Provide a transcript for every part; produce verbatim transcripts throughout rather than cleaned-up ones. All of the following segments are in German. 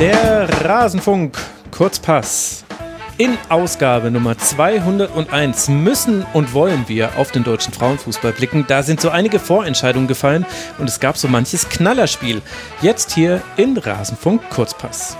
Der Rasenfunk Kurzpass. In Ausgabe Nummer zweihunderteins müssen und wollen wir auf den deutschen Frauenfußball blicken. Da sind so einige Vorentscheidungen gefallen und es gab so manches Knallerspiel. Jetzt hier in Rasenfunk Kurzpass.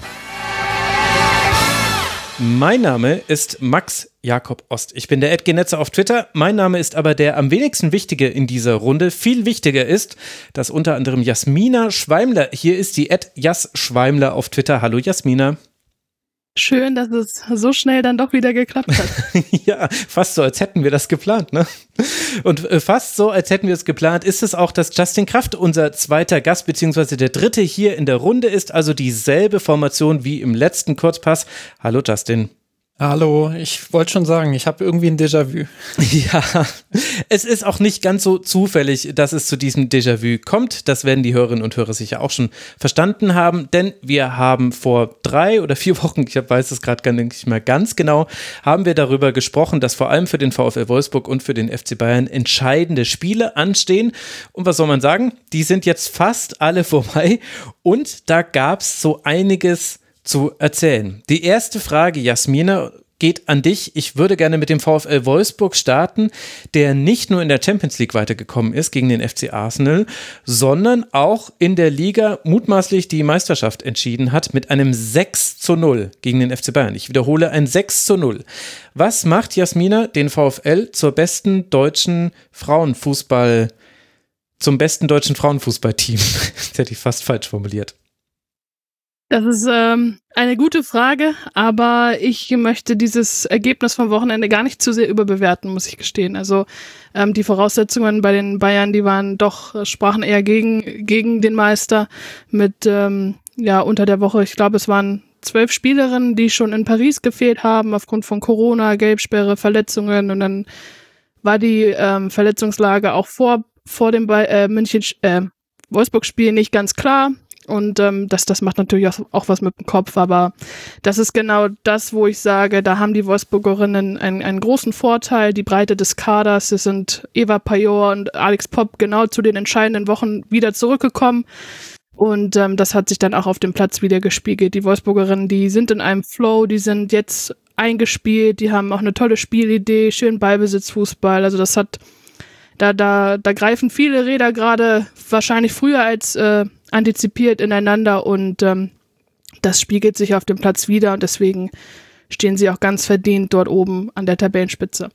Mein Name ist Max Jakob Ost. Ich bin der Edgenetzer auf Twitter. Mein Name ist aber der am wenigsten wichtige in dieser Runde. Viel wichtiger ist, dass unter anderem Jasmina Schweimler hier ist, die Ed Jas Schweimler auf Twitter. Hallo Jasmina. Schön, dass es so schnell dann doch wieder geklappt hat. Ja, fast so, als hätten wir das geplant, ne? Und äh, fast so, als hätten wir es geplant, ist es auch, dass Justin Kraft unser zweiter Gast, beziehungsweise der dritte hier in der Runde ist, also dieselbe Formation wie im letzten Kurzpass. Hallo Justin. Hallo, ich wollte schon sagen, ich habe irgendwie ein Déjà-vu. Ja, es ist auch nicht ganz so zufällig, dass es zu diesem Déjà-vu kommt. Das werden die Hörerinnen und Hörer sicher auch schon verstanden haben, denn wir haben vor drei oder vier Wochen, ich weiß es gerade gar nicht mehr ganz genau, haben wir darüber gesprochen, dass vor allem für den VfL Wolfsburg und für den F C Bayern entscheidende Spiele anstehen. Und was soll man sagen? Die sind jetzt fast alle vorbei und da gab es so einiges zu erzählen. Die erste Frage, Jasmina, geht an dich. Ich würde gerne mit dem VfL Wolfsburg starten, der nicht nur in der Champions League weitergekommen ist gegen den F C Arsenal, sondern auch in der Liga mutmaßlich die Meisterschaft entschieden hat mit einem sechs zu null gegen den F C Bayern. Ich wiederhole, ein sechs zu null. Was macht Jasmina den VfL zur besten deutschen Frauenfußball, zum besten deutschen Frauenfußballteam? Das hätte ich fast falsch formuliert. Das ist ähm, eine gute Frage, aber ich möchte dieses Ergebnis vom Wochenende gar nicht zu sehr überbewerten, muss ich gestehen. Also ähm, die Voraussetzungen bei den Bayern, die waren doch, sprachen eher gegen, gegen den Meister mit, ähm, ja, unter der Woche, ich glaube, es waren zwölf Spielerinnen, die schon in Paris gefehlt haben, aufgrund von Corona, Gelbsperre, Verletzungen, und dann war die ähm, Verletzungslage auch vor, vor dem Be- äh, München, äh, Wolfsburg-Spiel nicht ganz klar. Und ähm, das, das macht natürlich auch, auch was mit dem Kopf, aber das ist genau das, wo ich sage, da haben die Wolfsburgerinnen einen, einen großen Vorteil, die Breite des Kaders. Es sind Eva Pajor und Alex Popp genau zu den entscheidenden Wochen wieder zurückgekommen und ähm, das hat sich dann auch auf dem Platz wieder gespiegelt. Die Wolfsburgerinnen, die sind in einem Flow, die sind jetzt eingespielt, die haben auch eine tolle Spielidee, schön Ballbesitzfußball, also das hat, da, da, da greifen viele Räder gerade wahrscheinlich früher als äh, antizipiert ineinander und ähm, das spiegelt sich auf dem Platz wieder und deswegen stehen sie auch ganz verdient dort oben an der Tabellenspitze.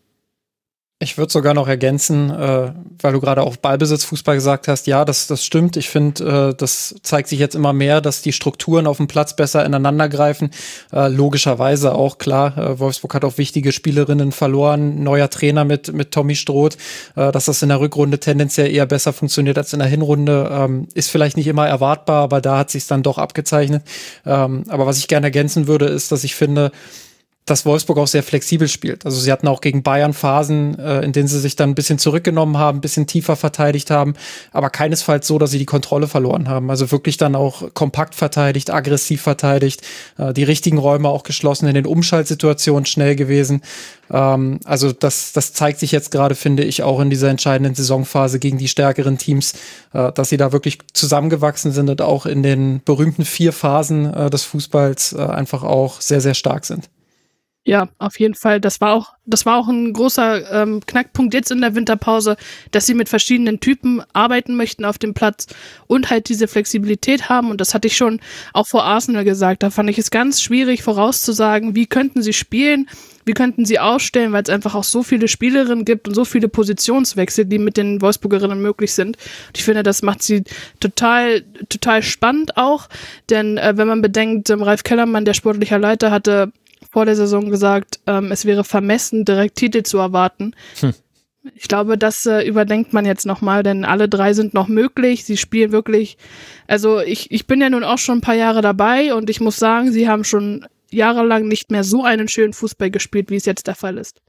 Ich würde sogar noch ergänzen, äh, weil du gerade auch Ballbesitzfußball gesagt hast, ja, das, das stimmt. Ich finde, äh, das zeigt sich jetzt immer mehr, dass die Strukturen auf dem Platz besser ineinander greifen. Äh, logischerweise auch, klar, äh, Wolfsburg hat auch wichtige Spielerinnen verloren, neuer Trainer mit, mit Tommy Stroth, äh, dass das in der Rückrunde tendenziell eher besser funktioniert als in der Hinrunde, ähm, ist vielleicht nicht immer erwartbar, aber da hat sich's dann doch abgezeichnet. Ähm, aber was ich gerne ergänzen würde, ist, dass ich finde, dass Wolfsburg auch sehr flexibel spielt. Also sie hatten auch gegen Bayern Phasen, äh, in denen sie sich dann ein bisschen zurückgenommen haben, ein bisschen tiefer verteidigt haben, aber keinesfalls so, dass sie die Kontrolle verloren haben. Also wirklich dann auch kompakt verteidigt, aggressiv verteidigt, äh, die richtigen Räume auch geschlossen, in den Umschaltsituationen schnell gewesen. Ähm, also das, das zeigt sich jetzt gerade, finde ich, auch in dieser entscheidenden Saisonphase gegen die stärkeren Teams, äh, dass sie da wirklich zusammengewachsen sind und auch in den berühmten vier Phasen äh, des Fußballs äh, einfach auch sehr, sehr stark sind. Ja, auf jeden Fall. Das war auch, das war auch ein großer ähm, Knackpunkt jetzt in der Winterpause, dass sie mit verschiedenen Typen arbeiten möchten auf dem Platz und halt diese Flexibilität haben. Und das hatte ich schon auch vor Arsenal gesagt. Da fand ich es ganz schwierig vorauszusagen, wie könnten sie spielen, wie könnten sie ausstellen, weil es einfach auch so viele Spielerinnen gibt und so viele Positionswechsel, die mit den Wolfsburgerinnen möglich sind. Und ich finde, das macht sie total, total spannend auch. Denn äh, wenn man bedenkt, ähm, Ralf Kellermann, der sportliche Leiter, hatte vor der Saison gesagt, ähm, es wäre vermessen, direkt Titel zu erwarten. Hm. Ich glaube, das äh, überdenkt man jetzt nochmal, denn alle drei sind noch möglich. Sie spielen wirklich, also ich, ich bin ja nun auch schon ein paar Jahre dabei und ich muss sagen, sie haben schon jahrelang nicht mehr so einen schönen Fußball gespielt, wie es jetzt der Fall ist.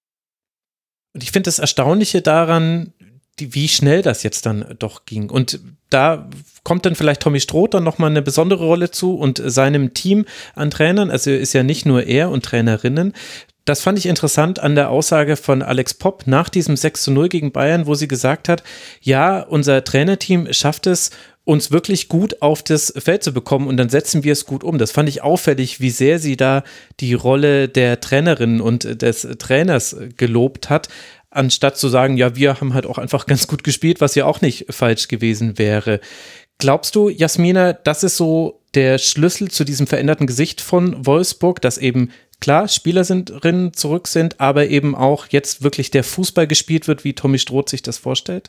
Und ich finde das Erstaunliche daran, die, wie schnell das jetzt dann doch ging. Und da kommt dann vielleicht Tommy Stroth dann nochmal eine besondere Rolle zu und seinem Team an Trainern. Also ist ja nicht nur er und Trainerinnen. Das fand ich interessant an der Aussage von Alex Popp nach diesem sechs zu null gegen Bayern, wo sie gesagt hat, ja, unser Trainerteam schafft es, uns wirklich gut auf das Feld zu bekommen und dann setzen wir es gut um. Das fand ich auffällig, wie sehr sie da die Rolle der Trainerin und des Trainers gelobt hat, anstatt zu sagen, ja, wir haben halt auch einfach ganz gut gespielt, was ja auch nicht falsch gewesen wäre. Glaubst du, Jasmina, das ist so der Schlüssel zu diesem veränderten Gesicht von Wolfsburg, dass eben klar Spielerinnen zurück sind, aber eben auch jetzt wirklich der Fußball gespielt wird, wie Tommy Stroth sich das vorstellt?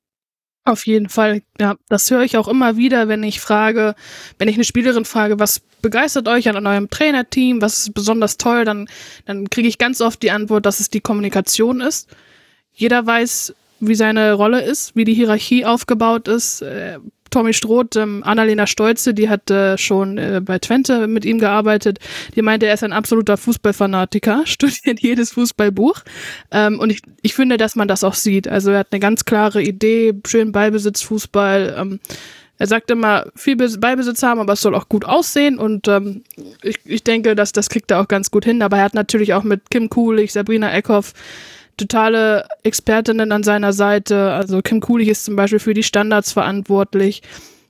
Auf jeden Fall, ja. Das höre ich auch immer wieder, wenn ich frage, wenn ich eine Spielerin frage, was begeistert euch an eurem Trainerteam, was ist besonders toll, dann, dann kriege ich ganz oft die Antwort, dass es die Kommunikation ist. Jeder weiß, wie seine Rolle ist, wie die Hierarchie aufgebaut ist. Äh, Tommy Stroth, ähm, Annalena Stolze, die hat äh, schon äh, bei Twente mit ihm gearbeitet. Die meinte, er ist ein absoluter Fußballfanatiker, studiert jedes Fußballbuch. Ähm, und ich, ich finde, dass man das auch sieht. Also er hat eine ganz klare Idee, schön Ballbesitz, Fußball. Ähm, er sagt immer, viel Ballbesitz haben, aber es soll auch gut aussehen. Und ähm, ich, ich denke, dass das kriegt er auch ganz gut hin. Aber er hat natürlich auch mit Kim Kulich, Sabrina Eckhoff, totale Expertinnen an seiner Seite. Also Kim Kulich ist zum Beispiel für die Standards verantwortlich.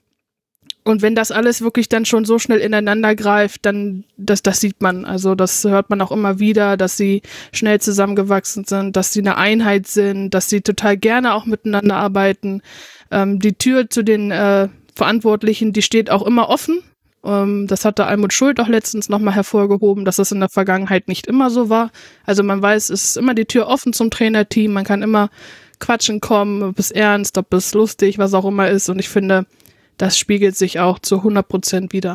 Und wenn das alles wirklich dann schon so schnell ineinander greift, dann, das, das sieht man. Also das hört man auch immer wieder, dass sie schnell zusammengewachsen sind, dass sie eine Einheit sind, dass sie total gerne auch miteinander arbeiten. Ähm, die Tür zu den äh, Verantwortlichen, die steht auch immer offen. Um, das hatte Almut Schuld auch letztens nochmal hervorgehoben, dass das in der Vergangenheit nicht immer so war. Also man weiß, es ist immer die Tür offen zum Trainerteam, man kann immer quatschen kommen, ob es ernst, ob es lustig, was auch immer ist. Und ich finde, das spiegelt sich auch zu hundert Prozent wider.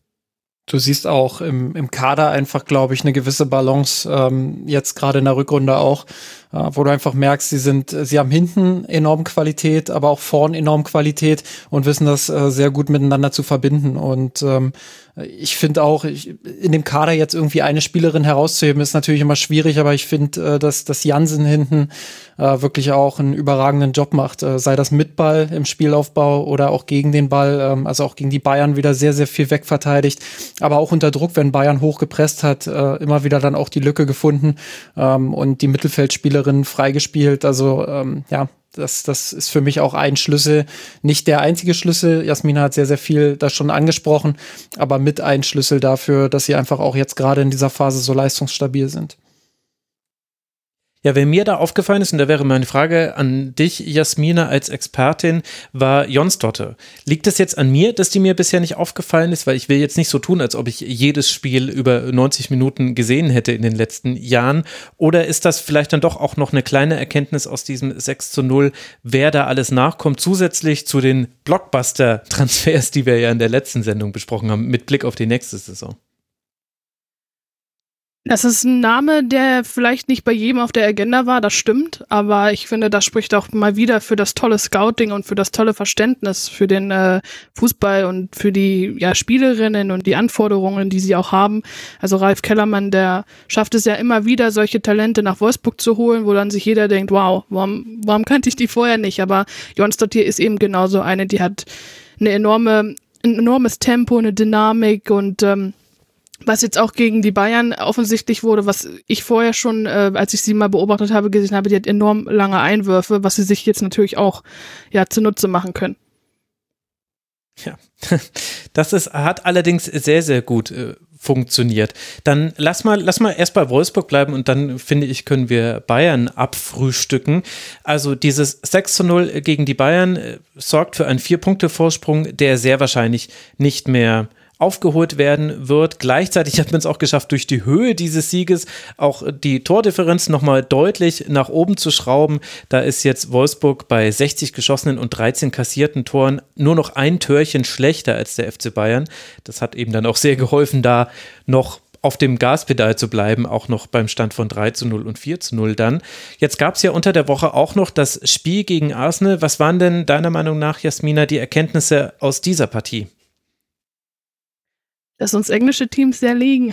Du siehst auch im, im Kader einfach, glaube ich, eine gewisse Balance, ähm, jetzt gerade in der Rückrunde auch, äh, wo du einfach merkst, sie sind, sie haben hinten enorm Qualität, aber auch vorn enorm Qualität und wissen das äh, sehr gut miteinander zu verbinden. Und ähm, ich finde auch, ich, in dem Kader jetzt irgendwie eine Spielerin herauszuheben, ist natürlich immer schwierig, aber ich finde, äh, dass, dass Jansen hinten äh, wirklich auch einen überragenden Job macht. Äh, sei das mit Ball im Spielaufbau oder auch gegen den Ball, ähm, also auch gegen die Bayern wieder sehr, sehr viel wegverteidigt. Aber auch unter Druck, wenn Bayern hochgepresst hat, äh, immer wieder dann auch die Lücke gefunden ähm, und die Mittelfeldspielerin freigespielt. Also ähm, ja, das, das ist für mich auch ein Schlüssel. Nicht der einzige Schlüssel. Jasmina hat sehr, sehr viel da schon angesprochen, aber mit ein Schlüssel dafür, dass sie einfach auch jetzt gerade in dieser Phase so leistungsstabil sind. Ja, wer mir da aufgefallen ist, und da wäre meine Frage an dich, Jasmina, als Expertin, war Jonsdottir. Liegt es jetzt an mir, dass die mir bisher nicht aufgefallen ist? Weil ich will jetzt nicht so tun, als ob ich jedes Spiel über neunzig Minuten gesehen hätte in den letzten Jahren. Oder ist das vielleicht dann doch auch noch eine kleine Erkenntnis aus diesem sechs zu null, wer da alles nachkommt, zusätzlich zu den Blockbuster-Transfers, die wir ja in der letzten Sendung besprochen haben, mit Blick auf die nächste Saison? Das ist ein Name, der vielleicht nicht bei jedem auf der Agenda war, das stimmt, aber ich finde, das spricht auch mal wieder für das tolle Scouting und für das tolle Verständnis für den äh, Fußball und für die ja, Spielerinnen und die Anforderungen, die sie auch haben. Also Ralf Kellermann, der schafft es ja immer wieder, solche Talente nach Wolfsburg zu holen, wo dann sich jeder denkt, wow, warum, warum kannte ich die vorher nicht? Aber Jonsdottir ist eben genauso eine, die hat eine enorme, ein enormes Tempo, eine Dynamik und ähm, was jetzt auch gegen die Bayern offensichtlich wurde, was ich vorher schon, äh, als ich sie mal beobachtet habe, gesehen habe, die hat enorm lange Einwürfe, was sie sich jetzt natürlich auch ja zunutze machen können. Ja, das ist, hat allerdings sehr, sehr gut äh, funktioniert. Dann lass mal, lass mal erst bei Wolfsburg bleiben und dann, finde ich, können wir Bayern abfrühstücken. Also dieses sechs zu null gegen die Bayern äh, sorgt für einen Vier-Punkte-Vorsprung, der sehr wahrscheinlich nicht mehr aufgeholt werden wird. Gleichzeitig hat man es auch geschafft, durch die Höhe dieses Sieges auch die Tordifferenz nochmal deutlich nach oben zu schrauben. Da ist jetzt Wolfsburg bei sechzig geschossenen und dreizehn kassierten Toren nur noch ein Törchen schlechter als der F C Bayern. Das hat eben dann auch sehr geholfen, da noch auf dem Gaspedal zu bleiben, auch noch beim Stand von drei zu null und vier zu null dann. Jetzt gab es ja unter der Woche auch noch das Spiel gegen Arsenal. Was waren denn deiner Meinung nach, Jasmina, die Erkenntnisse aus dieser Partie? Dass uns englische Teams sehr liegen.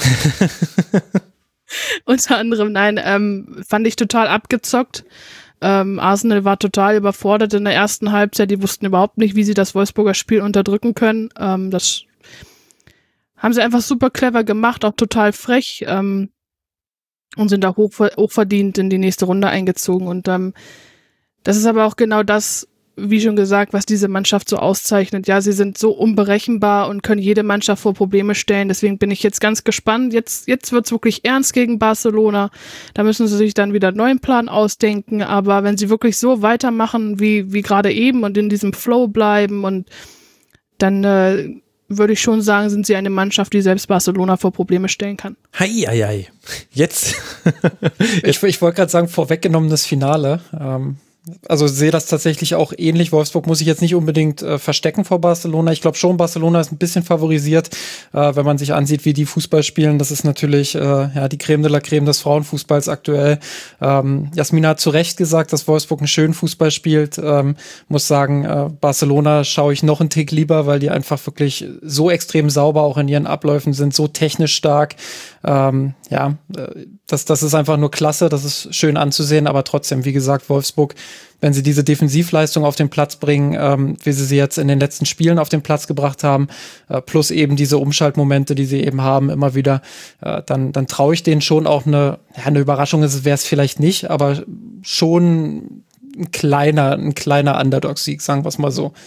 Unter anderem, nein, ähm, fand ich total abgezockt. Ähm, Arsenal war total überfordert in der ersten Halbzeit. Die wussten überhaupt nicht, wie sie das Wolfsburger Spiel unterdrücken können. Ähm, das haben sie einfach super clever gemacht, auch total frech ähm, und sind da hoch, hochverdient in die nächste Runde eingezogen. Und ähm, das ist aber auch genau das, wie schon gesagt, was diese Mannschaft so auszeichnet. Ja, sie sind so unberechenbar und können jede Mannschaft vor Probleme stellen. Deswegen bin ich jetzt ganz gespannt. Jetzt, jetzt wird's wirklich ernst gegen Barcelona. Da müssen sie sich dann wieder einen neuen Plan ausdenken. Aber wenn sie wirklich so weitermachen, wie, wie gerade eben und in diesem Flow bleiben, und dann äh, würde ich schon sagen, sind sie eine Mannschaft, die selbst Barcelona vor Probleme stellen kann. Hei, hei, hei. Jetzt. ich ich wollte gerade sagen, vorweggenommenes Finale. Ähm Also sehe das tatsächlich auch ähnlich. Wolfsburg muss sich jetzt nicht unbedingt äh, verstecken vor Barcelona. Ich glaube schon, Barcelona ist ein bisschen favorisiert, äh, wenn man sich ansieht, wie die Fußball spielen. Das ist natürlich äh, ja die Creme de la Creme des Frauenfußballs aktuell. Ähm, Jasmina hat zu Recht gesagt, dass Wolfsburg einen schönen Fußball spielt. Ähm, muss sagen, äh, Barcelona schaue ich noch einen Tick lieber, weil die einfach wirklich so extrem sauber auch in ihren Abläufen sind, so technisch stark. Ähm, ja, äh, das, das ist einfach nur klasse, das ist schön anzusehen, aber trotzdem, wie gesagt, Wolfsburg, wenn sie diese Defensivleistung auf den Platz bringen, ähm, wie sie sie jetzt in den letzten Spielen auf den Platz gebracht haben, äh, plus eben diese Umschaltmomente, die sie eben haben, immer wieder, äh, dann, dann traue ich denen schon auch eine, ja, eine Überraschung, wäre es vielleicht nicht, aber schon ein kleiner, ein kleiner Underdog-Sieg, sagen wir es mal so.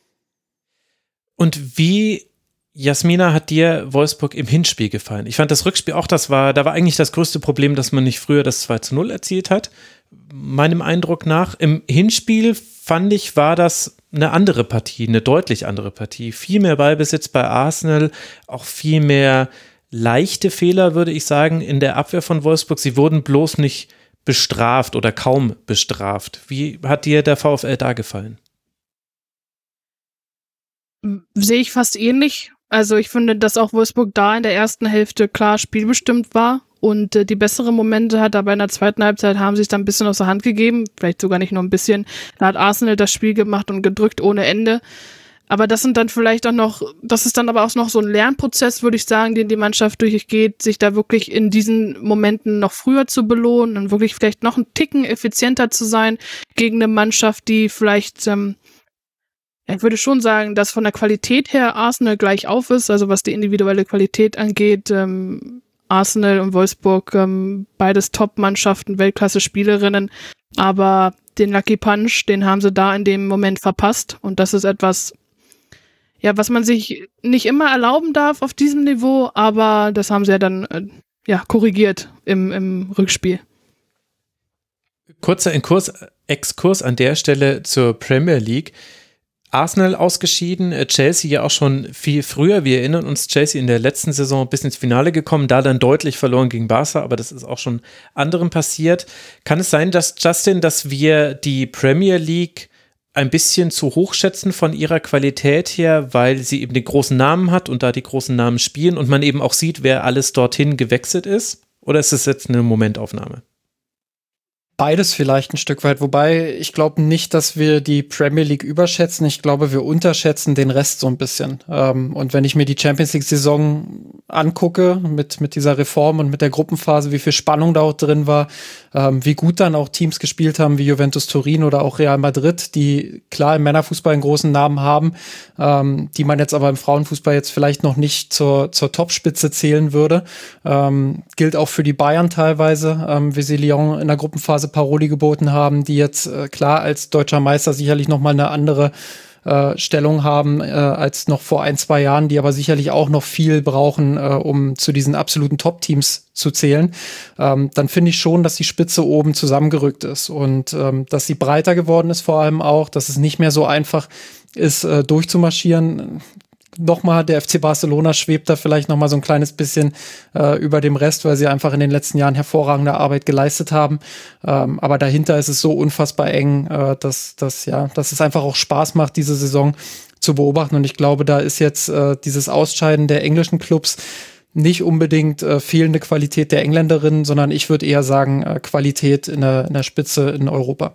Und wie, Jasmina, hat dir Wolfsburg im Hinspiel gefallen? Ich fand das Rückspiel auch, das war, da war eigentlich das größte Problem, dass man nicht früher das zwei zu null erzielt hat, meinem Eindruck nach. Im Hinspiel, fand ich, war das eine andere Partie, eine deutlich andere Partie. Viel mehr Ballbesitz bei Arsenal, auch viel mehr leichte Fehler, würde ich sagen, in der Abwehr von Wolfsburg. Sie wurden bloß nicht bestraft oder kaum bestraft. Wie hat dir der VfL da gefallen? Sehe ich fast ähnlich. Also ich finde, dass auch Wolfsburg da in der ersten Hälfte klar spielbestimmt war und äh, die besseren Momente hat, aber in der zweiten Halbzeit haben sie es dann ein bisschen aus der Hand gegeben, vielleicht sogar nicht nur ein bisschen. Da hat Arsenal das Spiel gemacht und gedrückt ohne Ende. Aber das sind dann vielleicht auch noch, das ist dann aber auch noch so ein Lernprozess, würde ich sagen, den die Mannschaft durchgeht, sich da wirklich in diesen Momenten noch früher zu belohnen und wirklich vielleicht noch einen Ticken effizienter zu sein gegen eine Mannschaft, die vielleicht, ähm, ich würde schon sagen, dass von der Qualität her Arsenal gleich auf ist, also was die individuelle Qualität angeht. Ähm, Arsenal und Wolfsburg, ähm, beides Top-Mannschaften, Weltklasse-Spielerinnen, aber den Lucky Punch, den haben sie da in dem Moment verpasst und das ist etwas, ja, was man sich nicht immer erlauben darf auf diesem Niveau, aber das haben sie ja dann äh, ja, korrigiert im, im Rückspiel. Kurzer Exkurs, Exkurs an der Stelle zur Premier League. Arsenal ausgeschieden, Chelsea ja auch schon viel früher. Wir erinnern uns, Chelsea in der letzten Saison bis ins Finale gekommen, da dann deutlich verloren gegen Barca, aber das ist auch schon anderen passiert. Kann es sein, dass, Justin, dass wir die Premier League ein bisschen zu hoch schätzen von ihrer Qualität her, weil sie eben den großen Namen hat und da die großen Namen spielen und man eben auch sieht, wer alles dorthin gewechselt ist? Oder ist es jetzt eine Momentaufnahme? Beides vielleicht ein Stück weit, wobei ich glaube nicht, dass wir die Premier League überschätzen. Ich glaube, wir unterschätzen den Rest so ein bisschen. Ähm, und wenn ich mir die Champions League-Saison angucke, mit, mit dieser Reform und mit der Gruppenphase, wie viel Spannung da auch drin war, ähm, wie gut dann auch Teams gespielt haben, wie Juventus Turin oder auch Real Madrid, die klar im Männerfußball einen großen Namen haben, ähm, die man jetzt aber im Frauenfußball jetzt vielleicht noch nicht zur, zur Topspitze zählen würde. Ähm, gilt auch für die Bayern teilweise, ähm, wie sie Lyon in der Gruppenphase Paroli geboten haben, die jetzt äh, klar als deutscher Meister sicherlich noch mal eine andere äh, Stellung haben äh, als noch vor ein, zwei Jahren, die aber sicherlich auch noch viel brauchen, äh, um zu diesen absoluten Top-Teams zu zählen. Ähm, dann finde ich schon, dass die Spitze oben zusammengerückt ist und ähm, dass sie breiter geworden ist vor allem auch, dass es nicht mehr so einfach ist, äh, durchzumarschieren. Nochmal, der F C Barcelona schwebt da vielleicht noch mal so ein kleines bisschen äh, über dem Rest, weil sie einfach in den letzten Jahren hervorragende Arbeit geleistet haben. Ähm, aber dahinter ist es so unfassbar eng, äh, dass, dass, ja, dass es einfach auch Spaß macht, diese Saison zu beobachten. Und ich glaube, da ist jetzt äh, dieses Ausscheiden der englischen Clubs nicht unbedingt äh, fehlende Qualität der Engländerinnen, sondern ich würde eher sagen, äh, Qualität in der, in der Spitze in Europa.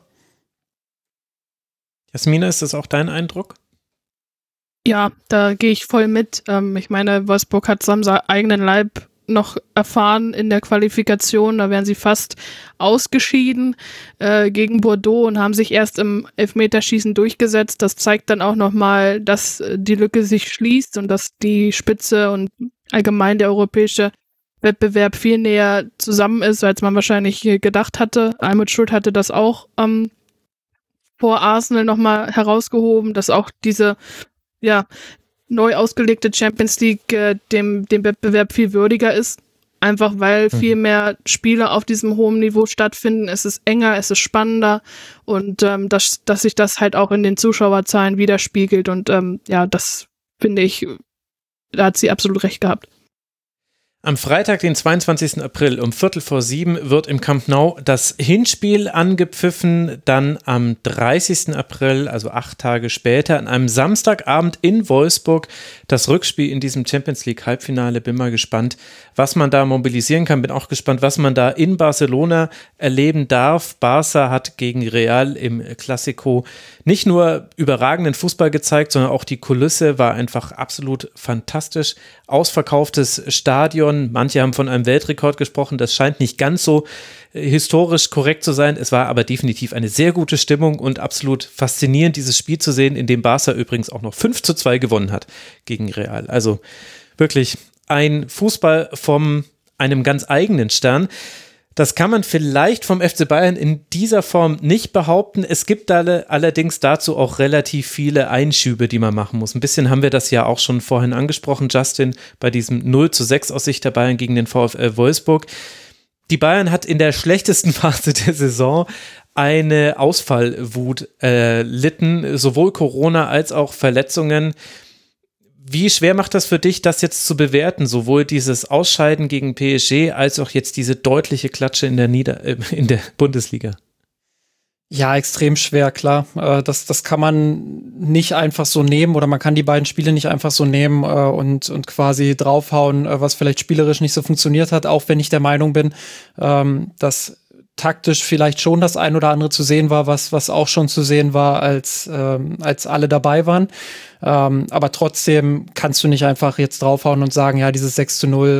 Jasmina, ist das auch dein Eindruck? Ja, da gehe ich voll mit. Ähm, ich meine, Wolfsburg hat es am eigenen Leib noch erfahren in der Qualifikation. Da wären sie fast ausgeschieden äh, gegen Bordeaux und haben sich erst im Elfmeterschießen durchgesetzt. Das zeigt dann auch nochmal, dass die Lücke sich schließt und dass die Spitze und allgemein der europäische Wettbewerb viel näher zusammen ist, als man wahrscheinlich gedacht hatte. Almut Schuld hatte das auch ähm, vor Arsenal nochmal herausgehoben, dass auch diese, ja, neu ausgelegte Champions League äh, dem, dem Wettbewerb viel würdiger ist. Einfach weil mhm. viel mehr Spiele auf diesem hohen Niveau stattfinden. Es ist enger, es ist spannender und ähm, dass, dass sich das halt auch in den Zuschauerzahlen widerspiegelt. Und ähm, ja, das finde ich, da hat sie absolut recht gehabt. Am Freitag, den zweiundzwanzigsten April um Viertel vor sieben wird im Camp Nou das Hinspiel angepfiffen. Dann am dreißigsten April, also acht Tage später, an einem Samstagabend in Wolfsburg das Rückspiel in diesem Champions League Halbfinale. Bin mal gespannt, was man da mobilisieren kann. Bin auch gespannt, was man da in Barcelona erleben darf. Barca hat gegen Real im Clásico nicht nur überragenden Fußball gezeigt, sondern auch die Kulisse war einfach absolut fantastisch. Ausverkauftes Stadion. Manche haben von einem Weltrekord gesprochen. Das scheint nicht ganz so historisch korrekt zu sein. Es war aber definitiv eine sehr gute Stimmung und absolut faszinierend, dieses Spiel zu sehen, in dem Barca übrigens auch noch fünf zu zwei gewonnen hat gegen Real. Also wirklich ein Fußball von einem ganz eigenen Stern. Das kann man vielleicht vom F C Bayern in dieser Form nicht behaupten. Es gibt alle, allerdings dazu auch relativ viele Einschübe, die man machen muss. Ein bisschen haben wir das ja auch schon vorhin angesprochen, Justin, bei diesem null zu sechs aus Sicht der Bayern gegen den VfL Wolfsburg. Die Bayern hat in der schlechtesten Phase der Saison eine Ausfallwut erlitten, äh, sowohl Corona als auch Verletzungen. Wie schwer macht das für dich, das jetzt zu bewerten, sowohl dieses Ausscheiden gegen P S G als auch jetzt diese deutliche Klatsche in der, Nieder- äh, in der Bundesliga? Ja, extrem schwer, klar. Äh, das, das kann man nicht einfach so nehmen oder man kann die beiden Spiele nicht einfach so nehmen äh, und, und quasi draufhauen, äh, was vielleicht spielerisch nicht so funktioniert hat, auch wenn ich der Meinung bin, ähm, dass taktisch vielleicht schon das ein oder andere zu sehen war, was, was auch schon zu sehen war, als, ähm, als alle dabei waren. Ähm, aber trotzdem kannst du nicht einfach jetzt draufhauen und sagen, ja, dieses sechs zu null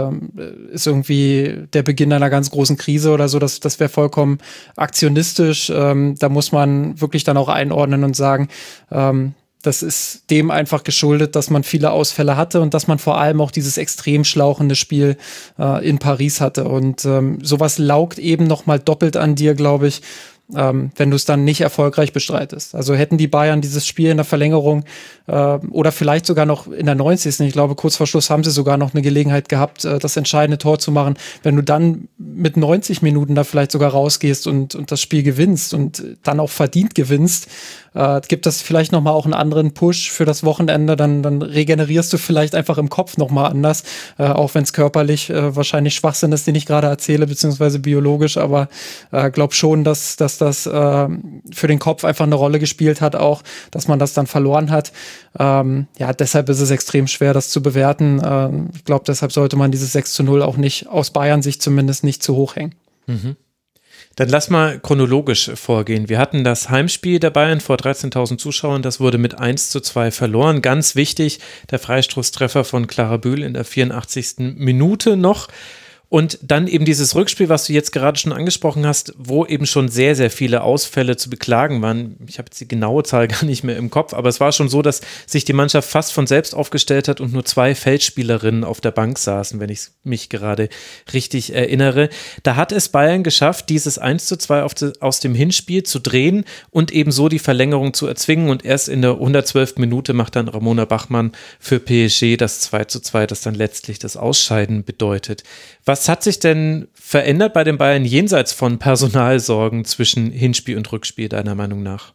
äh, ist irgendwie der Beginn einer ganz großen Krise oder so. Das, das wäre vollkommen aktionistisch. Ähm, da muss man wirklich dann auch einordnen und sagen, ähm, das ist dem einfach geschuldet, dass man viele Ausfälle hatte und dass man vor allem auch dieses extrem schlauchende Spiel äh, in Paris hatte. Und ähm, sowas laugt eben noch mal doppelt an dir, glaube ich, ähm, wenn du es dann nicht erfolgreich bestreitest. Also hätten die Bayern dieses Spiel in der Verlängerung äh, oder vielleicht sogar noch in der neunzigsten Ich glaube, kurz vor Schluss haben sie sogar noch eine Gelegenheit gehabt, äh, das entscheidende Tor zu machen. Wenn du dann mit neunzig Minuten da vielleicht sogar rausgehst und, und das Spiel gewinnst und dann auch verdient gewinnst, äh, gibt das vielleicht noch mal auch einen anderen Push für das Wochenende. Dann, dann regenerierst du vielleicht einfach im Kopf noch mal anders, äh, auch wenn es körperlich äh, wahrscheinlich Schwachsinn ist, den ich gerade erzähle, beziehungsweise biologisch. Aber äh, glaub schon, dass, dass das äh, für den Kopf einfach eine Rolle gespielt hat, auch, dass man das dann verloren hat. Ähm, ja, deshalb ist es extrem schwer, das zu bewerten. Ähm, ich glaube, deshalb sollte man dieses sechs zu null auch nicht, aus Bayern-Sicht zumindest, nicht zu hoch hängen. Mhm. Dann lass mal chronologisch vorgehen. Wir hatten das Heimspiel der Bayern vor dreizehntausend Zuschauern, das wurde mit eins zu zwei verloren. Ganz wichtig, der Freistoßtreffer von Clara Bühl in der vierundachtzigsten Minute noch. Und dann eben dieses Rückspiel, was du jetzt gerade schon angesprochen hast, wo eben schon sehr, sehr viele Ausfälle zu beklagen waren. Ich habe jetzt die genaue Zahl gar nicht mehr im Kopf, aber es war schon so, dass sich die Mannschaft fast von selbst aufgestellt hat und nur zwei Feldspielerinnen auf der Bank saßen, wenn ich mich gerade richtig erinnere. Da hat es Bayern geschafft, dieses eins zu zwei auf de, aus dem Hinspiel zu drehen und eben so die Verlängerung zu erzwingen. Und erst in der hundertzwölften Minute macht dann Ramona Bachmann für P S G das zwei zu zwei, das dann letztlich das Ausscheiden bedeutet. Was hat sich denn verändert bei den Bayern jenseits von Personalsorgen zwischen Hinspiel und Rückspiel, deiner Meinung nach?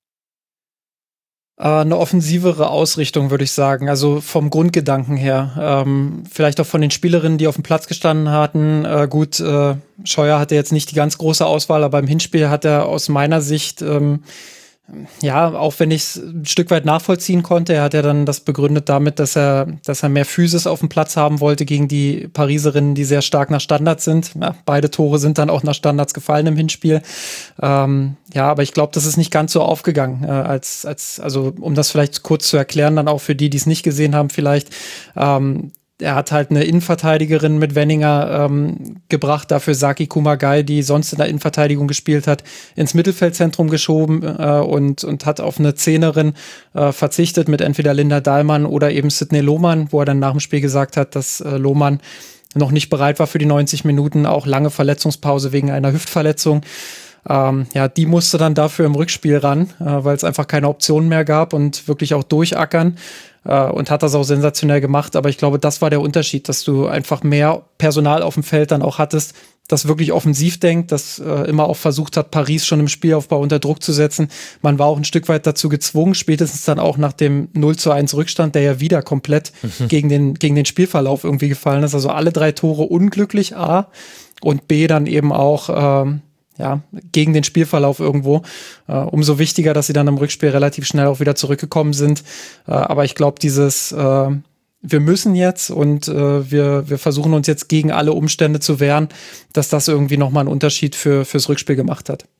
Eine offensivere Ausrichtung, würde ich sagen. Also vom Grundgedanken her. Ähm, vielleicht auch von den Spielerinnen, die auf dem Platz gestanden hatten. Äh, gut, äh, Scheuer hatte jetzt nicht die ganz große Auswahl, aber im Hinspiel hat er aus meiner Sicht ähm, ja, auch wenn ich es ein Stück weit nachvollziehen konnte, er hat ja dann das begründet damit, dass er, dass er mehr Physis auf dem Platz haben wollte gegen die Pariserinnen, die sehr stark nach Standards sind. Ja, beide Tore sind dann auch nach Standards gefallen im Hinspiel. Ähm, ja, aber ich glaube, das ist nicht ganz so aufgegangen, äh, als, als, also um das vielleicht kurz zu erklären, dann auch für die, die es nicht gesehen haben vielleicht. Ähm, Er hat halt eine Innenverteidigerin mit Wenninger ähm, gebracht, dafür Saki Kumagai, die sonst in der Innenverteidigung gespielt hat, ins Mittelfeldzentrum geschoben äh, und, und hat auf eine Zehnerin äh, verzichtet mit entweder Linda Dahlmann oder eben Sidney Lohmann, wo er dann nach dem Spiel gesagt hat, dass äh, Lohmann noch nicht bereit war für die neunzig Minuten, auch lange Verletzungspause wegen einer Hüftverletzung. Ähm, ja, die musste dann dafür im Rückspiel ran, äh, weil es einfach keine Optionen mehr gab und wirklich auch durchackern. Uh, und hat das auch sensationell gemacht. Aber ich glaube, das war der Unterschied, dass du einfach mehr Personal auf dem Feld dann auch hattest, das wirklich offensiv denkt, das uh, immer auch versucht hat, Paris schon im Spielaufbau unter Druck zu setzen. Man war auch ein Stück weit dazu gezwungen, spätestens dann auch nach dem null zu eins Rückstand, der ja wieder komplett mhm. gegen den, gegen den Spielverlauf irgendwie gefallen ist. Also alle drei Tore unglücklich, A, und B dann eben auch ähm, ja, gegen den Spielverlauf irgendwo. Äh, umso wichtiger, dass sie dann im Rückspiel relativ schnell auch wieder zurückgekommen sind. Äh, aber ich glaube, dieses äh, wir müssen jetzt und äh, wir, wir versuchen uns jetzt gegen alle Umstände zu wehren, dass das irgendwie nochmal einen Unterschied für, fürs Rückspiel gemacht hat.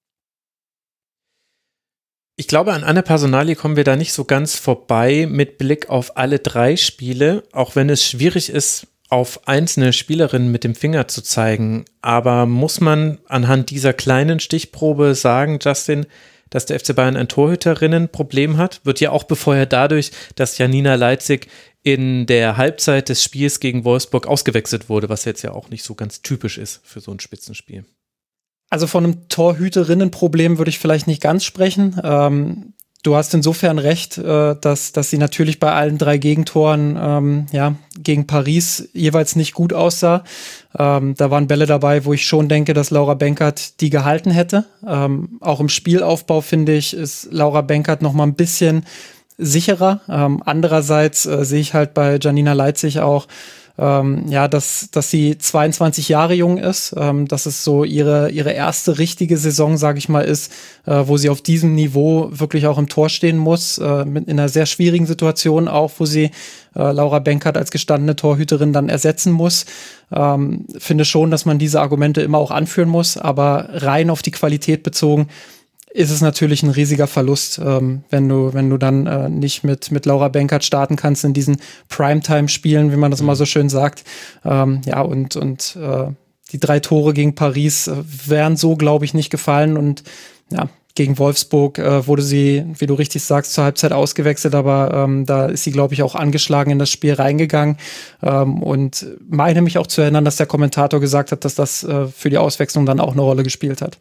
Ich glaube, an einer Personalie kommen wir da nicht so ganz vorbei mit Blick auf alle drei Spiele, auch wenn es schwierig ist, auf einzelne Spielerinnen mit dem Finger zu zeigen. Aber muss man anhand dieser kleinen Stichprobe sagen, Justin, dass der F C Bayern ein Torhüterinnenproblem hat? Wird ja auch befeuert dadurch, dass Janina Leitzig in der Halbzeit des Spiels gegen Wolfsburg ausgewechselt wurde, was jetzt ja auch nicht so ganz typisch ist für so ein Spitzenspiel. Also von einem Torhüterinnenproblem würde ich vielleicht nicht ganz sprechen. Ähm Du hast insofern recht, äh, dass, dass sie natürlich bei allen drei Gegentoren ähm, ja, gegen Paris jeweils nicht gut aussah. Ähm, da waren Bälle dabei, wo ich schon denke, dass Laura Benkert die gehalten hätte. Ähm, auch im Spielaufbau, finde ich, ist Laura Benkert noch mal ein bisschen sicherer. Ähm, andererseits äh, sehe ich halt bei Janina Leitzig auch, Ähm, ja, dass, dass sie zweiundzwanzig Jahre jung ist, ähm, dass es so ihre, ihre erste richtige Saison, sage ich mal, ist, äh, wo sie auf diesem Niveau wirklich auch im Tor stehen muss, äh, mit, in einer sehr schwierigen Situation auch, wo sie äh, Laura Benkert als gestandene Torhüterin dann ersetzen muss. Ähm, finde schon, dass man diese Argumente immer auch anführen muss, aber rein auf die Qualität bezogen ist es natürlich ein riesiger Verlust, ähm, wenn du, wenn du dann äh, nicht mit, mit Laura Benkert starten kannst in diesen Primetime-Spielen, wie man das immer so schön sagt. Ähm, ja, und, und äh, die drei Tore gegen Paris äh, wären so, glaube ich, nicht gefallen. Und ja, gegen Wolfsburg äh, wurde sie, wie du richtig sagst, zur Halbzeit ausgewechselt, aber ähm, da ist sie, glaube ich, auch angeschlagen in das Spiel reingegangen. Ähm, und meine mich auch zu erinnern, dass der Kommentator gesagt hat, dass das äh, für die Auswechslung dann auch eine Rolle gespielt hat.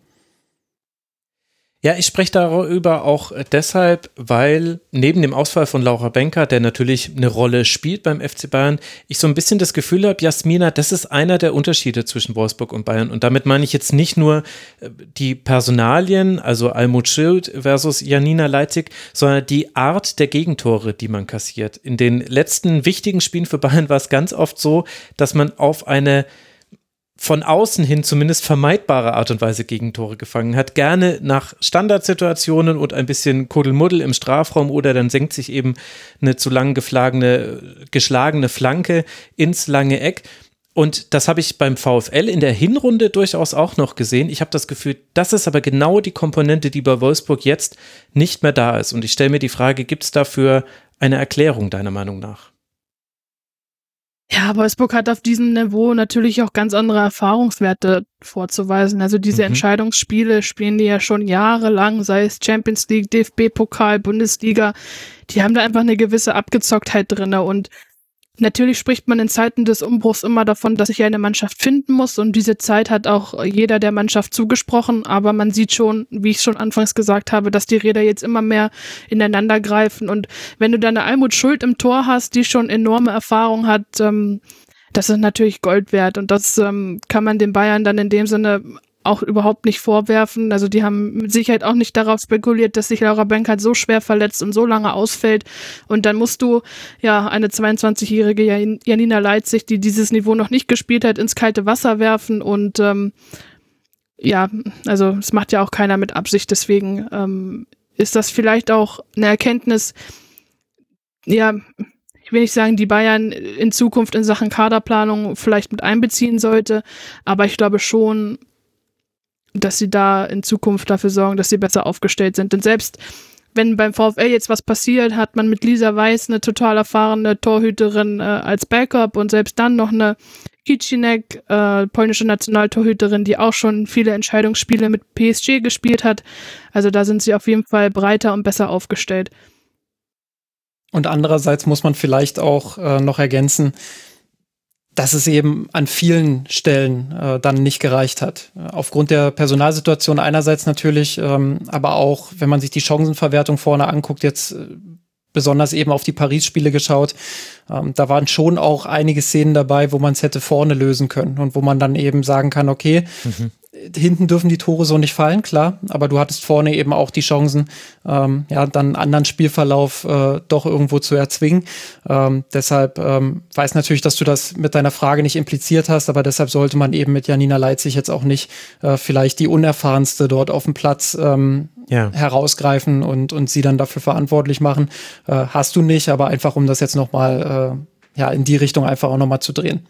Ja, ich spreche darüber auch deshalb, weil neben dem Ausfall von Laura Benkert, der natürlich eine Rolle spielt beim F C Bayern, ich so ein bisschen das Gefühl habe, Jasmina, das ist einer der Unterschiede zwischen Wolfsburg und Bayern. Und damit meine ich jetzt nicht nur die Personalien, also Almut Schild versus Janina Leitzig, sondern die Art der Gegentore, die man kassiert. In den letzten wichtigen Spielen für Bayern war es ganz oft so, dass man auf eine von außen hin zumindest vermeidbare Art und Weise Gegentore gefangen hat. Gerne nach Standardsituationen und ein bisschen Kuddelmuddel im Strafraum oder dann senkt sich eben eine zu lang geflagene, geschlagene Flanke ins lange Eck. Und das habe ich beim VfL in der Hinrunde durchaus auch noch gesehen. Ich habe das Gefühl, das ist aber genau die Komponente, die bei Wolfsburg jetzt nicht mehr da ist. Und ich stelle mir die Frage, gibt es dafür eine Erklärung deiner Meinung nach? Ja, Wolfsburg hat auf diesem Niveau natürlich auch ganz andere Erfahrungswerte vorzuweisen. Also diese mhm. Entscheidungsspiele spielen die ja schon jahrelang, sei es Champions League, D F B-Pokal, Bundesliga. Die haben da einfach eine gewisse Abgezocktheit drin. Und natürlich spricht man in Zeiten des Umbruchs immer davon, dass sich eine Mannschaft finden muss. Und diese Zeit hat auch jeder der Mannschaft zugesprochen. Aber man sieht schon, wie ich schon anfangs gesagt habe, dass die Räder jetzt immer mehr ineinander greifen. Und wenn du dann eine Almut Schuld im Tor hast, die schon enorme Erfahrung hat, ähm, das ist natürlich Gold wert. Und das ähm, kann man den Bayern dann in dem Sinne auch überhaupt nicht vorwerfen. Also die haben mit Sicherheit auch nicht darauf spekuliert, dass sich Laura Benkert so schwer verletzt und so lange ausfällt. Und dann musst du ja eine zweiundzwanzigjährige Jan- Janina Leitzig, die dieses Niveau noch nicht gespielt hat, ins kalte Wasser werfen. Und ähm, ja, also es macht ja auch keiner mit Absicht. Deswegen ähm, ist das vielleicht auch eine Erkenntnis, ja, ich will nicht sagen, die Bayern in Zukunft in Sachen Kaderplanung vielleicht mit einbeziehen sollte, aber ich glaube schon, dass sie da in Zukunft dafür sorgen, dass sie besser aufgestellt sind. Denn selbst wenn beim VfL jetzt was passiert, hat man mit Lisa Weiß eine total erfahrene Torhüterin äh, als Backup und selbst dann noch eine Kicinek, äh, polnische Nationaltorhüterin, die auch schon viele Entscheidungsspiele mit P S G gespielt hat. Also da sind sie auf jeden Fall breiter und besser aufgestellt. Und andererseits muss man vielleicht auch äh, noch ergänzen, dass es eben an vielen Stellen äh, dann nicht gereicht hat. Aufgrund der Personalsituation einerseits natürlich, ähm, aber auch, wenn man sich die Chancenverwertung vorne anguckt, jetzt äh, besonders eben auf die Paris-Spiele geschaut, ähm, da waren schon auch einige Szenen dabei, wo man es hätte vorne lösen können und wo man dann eben sagen kann, okay, mhm. hinten dürfen die Tore so nicht fallen, klar, aber du hattest vorne eben auch die Chancen, ähm, ja, dann einen anderen Spielverlauf äh, doch irgendwo zu erzwingen. Ähm, deshalb ähm, weiß natürlich, dass du das mit deiner Frage nicht impliziert hast, aber deshalb sollte man eben mit Janina Leitzig jetzt auch nicht äh, vielleicht die unerfahrenste dort auf dem Platz ähm, ja. herausgreifen und, und sie dann dafür verantwortlich machen. Äh, hast du nicht, aber einfach, um das jetzt nochmal äh, ja, in die Richtung einfach auch nochmal zu drehen.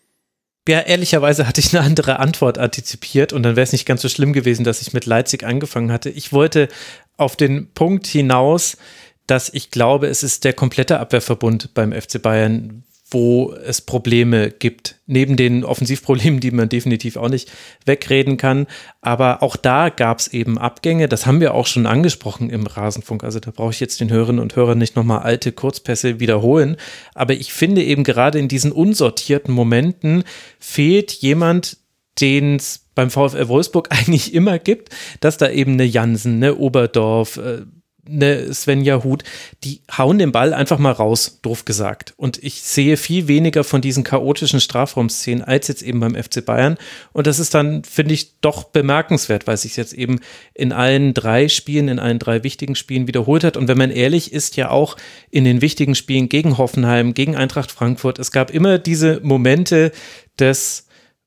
Ja, ehrlicherweise hatte ich eine andere Antwort antizipiert und dann wäre es nicht ganz so schlimm gewesen, dass ich mit Leipzig angefangen hatte. Ich wollte auf den Punkt hinaus, dass ich glaube, es ist der komplette Abwehrverbund beim F C Bayern, wo es Probleme gibt. Neben den Offensivproblemen, die man definitiv auch nicht wegreden kann. Aber auch da gab es eben Abgänge. Das haben wir auch schon angesprochen im Rasenfunk. Also da brauche ich jetzt den Hörerinnen und Hörern nicht nochmal alte Kurzpässe wiederholen. Aber ich finde eben gerade in diesen unsortierten Momenten fehlt jemand, den es beim VfL Wolfsburg eigentlich immer gibt, dass da eben eine Jansen, eine Oberdorf, äh, eine Svenja Huth, die hauen den Ball einfach mal raus, doof gesagt. Und ich sehe viel weniger von diesen chaotischen Strafraumszenen als jetzt eben beim F C Bayern. Und das ist dann, finde ich, doch bemerkenswert, weil sich jetzt eben in allen drei Spielen, in allen drei wichtigen Spielen wiederholt hat. Und wenn man ehrlich ist, ja auch in den wichtigen Spielen gegen Hoffenheim, gegen Eintracht Frankfurt, es gab immer diese Momente des,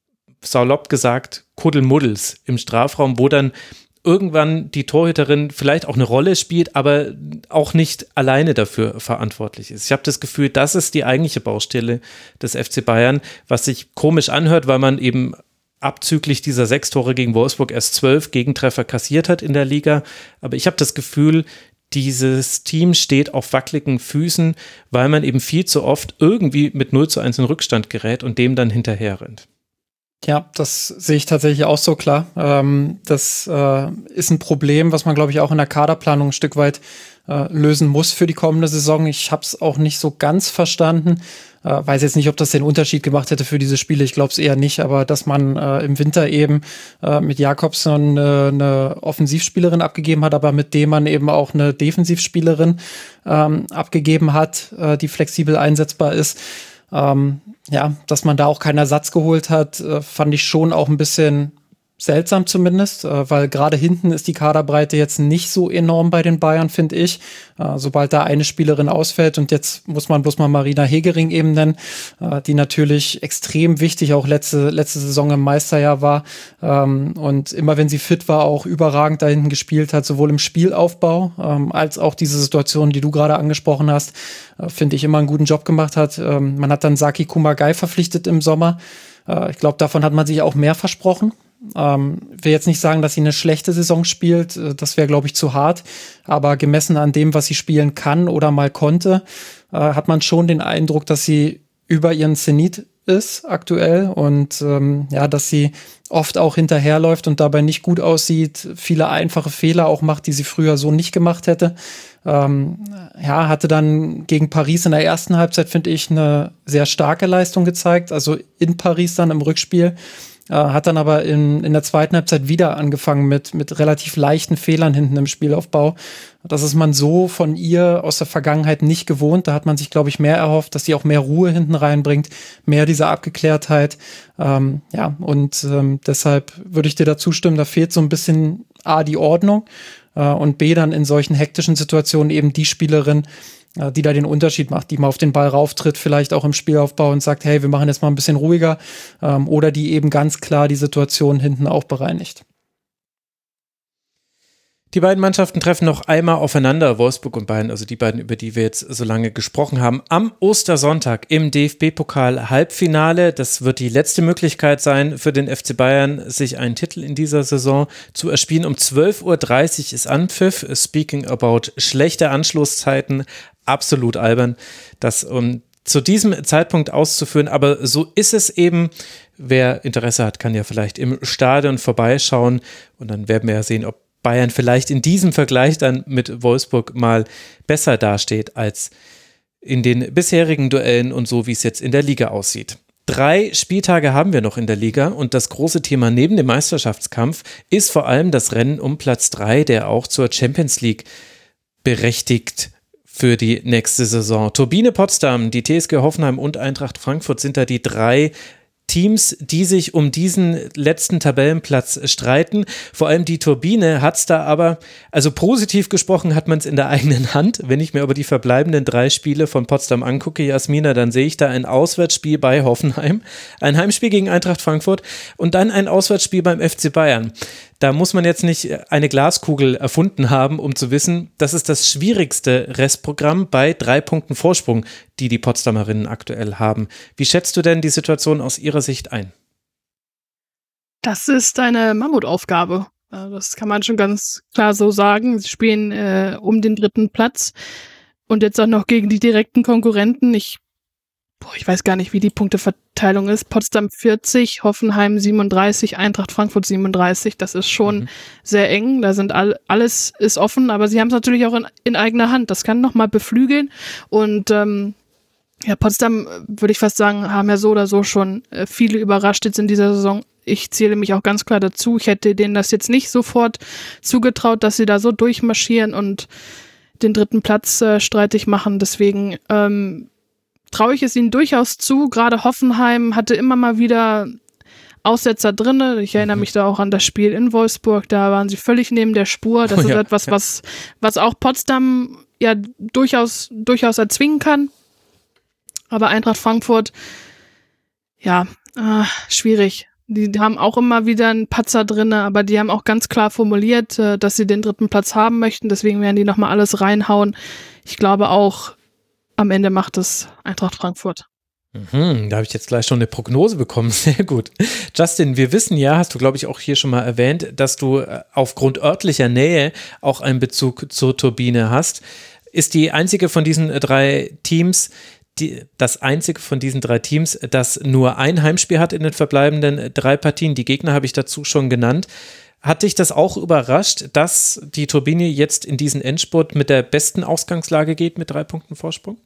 salopp gesagt, Kuddelmuddels im Strafraum, wo dann irgendwann die Torhüterin vielleicht auch eine Rolle spielt, aber auch nicht alleine dafür verantwortlich ist. Ich habe das Gefühl, das ist die eigentliche Baustelle des F C Bayern, was sich komisch anhört, weil man eben abzüglich dieser sechs Tore gegen Wolfsburg erst zwölf Gegentreffer kassiert hat in der Liga. Aber ich habe das Gefühl, dieses Team steht auf wackeligen Füßen, weil man eben viel zu oft irgendwie mit null zu eins in Rückstand gerät und dem dann hinterher rennt. Ja, das sehe ich tatsächlich auch so klar. Ähm, das äh, ist ein Problem, was man, glaube ich, auch in der Kaderplanung ein Stück weit äh, lösen muss für die kommende Saison. Ich habe es auch nicht so ganz verstanden. Äh, weiß jetzt nicht, ob das den Unterschied gemacht hätte für diese Spiele. Ich glaube es eher nicht. Aber dass man äh, im Winter eben äh, mit Jakobsson eine, eine Offensivspielerin abgegeben hat, aber mit dem man eben auch eine Defensivspielerin ähm, abgegeben hat, äh, die flexibel einsetzbar ist. Ähm, ja, dass man da auch keinen Ersatz geholt hat, äh, fand ich schon auch ein bisschen seltsam zumindest, äh, weil gerade hinten ist die Kaderbreite jetzt nicht so enorm bei den Bayern, finde ich. Äh, sobald da eine Spielerin ausfällt und jetzt muss man bloß mal Marina Hegering eben nennen, äh, die natürlich extrem wichtig auch letzte, letzte Saison im Meisterjahr war ähm, und immer wenn sie fit war, auch überragend da hinten gespielt hat, sowohl im Spielaufbau ähm, als auch diese Situation, die du gerade angesprochen hast, äh, finde ich immer einen guten Job gemacht hat. Ähm, man hat dann Saki Kumagai verpflichtet im Sommer. Äh, ich glaube, davon hat man sich auch mehr versprochen. Ähm, will jetzt nicht sagen, dass sie eine schlechte Saison spielt, das wäre, glaube ich, zu hart, aber gemessen an dem, was sie spielen kann oder mal konnte, äh, hat man schon den Eindruck, dass sie über ihren Zenit ist aktuell und ähm, ja, dass sie oft auch hinterherläuft und dabei nicht gut aussieht, viele einfache Fehler auch macht, die sie früher so nicht gemacht hätte. Ähm, ja, hatte dann gegen Paris in der ersten Halbzeit, finde ich, eine sehr starke Leistung gezeigt, also in Paris dann im Rückspiel. Äh, hat dann aber in, in der zweiten Halbzeit wieder angefangen mit, mit relativ leichten Fehlern hinten im Spielaufbau. Das ist man so von ihr aus der Vergangenheit nicht gewohnt. Da hat man sich, glaube ich, mehr erhofft, dass sie auch mehr Ruhe hinten reinbringt, mehr diese Abgeklärtheit. Ähm, ja, und ähm, deshalb würde ich dir da zustimmen, da fehlt so ein bisschen A, die Ordnung äh, und B, dann in solchen hektischen Situationen eben die Spielerin, die da den Unterschied macht, die mal auf den Ball rauftritt, vielleicht auch im Spielaufbau und sagt, hey, wir machen jetzt mal ein bisschen ruhiger, ähm, oder die eben ganz klar die Situation hinten auch bereinigt. Die beiden Mannschaften treffen noch einmal aufeinander, Wolfsburg und Bayern, also die beiden, über die wir jetzt so lange gesprochen haben, am Ostersonntag im D F B-Pokal-Halbfinale. Das wird die letzte Möglichkeit sein für den F C Bayern, sich einen Titel in dieser Saison zu erspielen. Um zwölf Uhr dreißig ist Anpfiff. Speaking about schlechte Anschlusszeiten, absolut albern, das um zu diesem Zeitpunkt auszuführen, aber so ist es eben. Wer Interesse hat, kann ja vielleicht im Stadion vorbeischauen und dann werden wir ja sehen, ob Bayern vielleicht in diesem Vergleich dann mit Wolfsburg mal besser dasteht als in den bisherigen Duellen und so, wie es jetzt in der Liga aussieht. Drei Spieltage haben wir noch in der Liga und das große Thema neben dem Meisterschaftskampf ist vor allem das Rennen um Platz drei, der auch zur Champions League berechtigt für die nächste Saison. Turbine Potsdam, die T S G Hoffenheim und Eintracht Frankfurt sind da die drei Teams, die sich um diesen letzten Tabellenplatz streiten. Vor allem die Turbine hat es da aber, also positiv gesprochen hat man es in der eigenen Hand. Wenn ich mir aber die verbleibenden drei Spiele von Potsdam angucke, Jasmina, dann sehe ich da ein Auswärtsspiel bei Hoffenheim, ein Heimspiel gegen Eintracht Frankfurt und dann ein Auswärtsspiel beim F C Bayern. Da muss man jetzt nicht eine Glaskugel erfunden haben, um zu wissen, das ist das schwierigste Restprogramm bei drei Punkten Vorsprung, die die Potsdamerinnen aktuell haben. Wie schätzt du denn die Situation aus ihrer Sicht ein? Das ist eine Mammutaufgabe. Das kann man schon ganz klar so sagen. Sie spielen äh, um den dritten Platz und jetzt auch noch gegen die direkten Konkurrenten. Ich Boah, ich weiß gar nicht, wie die Punkteverteilung ist. Potsdam vierzig, Hoffenheim siebenunddreißig, Eintracht Frankfurt siebenunddreißig. Das ist schon mhm. sehr eng. Da sind all, alles ist offen, aber sie haben es natürlich auch in, in eigener Hand. Das kann nochmal beflügeln. Und ähm, ja, Potsdam, würde ich fast sagen, haben ja so oder so schon äh, viele überrascht jetzt in dieser Saison. Ich zähle mich auch ganz klar dazu. Ich hätte denen das jetzt nicht sofort zugetraut, dass sie da so durchmarschieren und den dritten Platz äh, streitig machen. Deswegen ähm, traue ich es ihnen durchaus zu. Gerade Hoffenheim hatte immer mal wieder Aussetzer drin. Ich erinnere mich da auch an das Spiel in Wolfsburg. Da waren sie völlig neben der Spur. Das oh, ist ja, etwas, ja. was, was auch Potsdam ja durchaus, durchaus erzwingen kann. Aber Eintracht Frankfurt, ja, äh, schwierig. Die, die haben auch immer wieder einen Patzer drin, aber die haben auch ganz klar formuliert, äh, dass sie den dritten Platz haben möchten. Deswegen werden die nochmal alles reinhauen. Ich glaube auch, am Ende macht es Eintracht Frankfurt. Mhm, da habe ich jetzt gleich schon eine Prognose bekommen. Sehr gut. Justin, wir wissen ja, hast du glaube ich auch hier schon mal erwähnt, dass du aufgrund örtlicher Nähe auch einen Bezug zur Turbine hast. Ist die einzige von diesen drei Teams, die, das einzige von diesen drei Teams, das nur ein Heimspiel hat in den verbleibenden drei Partien. Die Gegner habe ich dazu schon genannt. Hat dich das auch überrascht, dass die Turbine jetzt in diesen Endspurt mit der besten Ausgangslage geht, mit drei Punkten Vorsprung?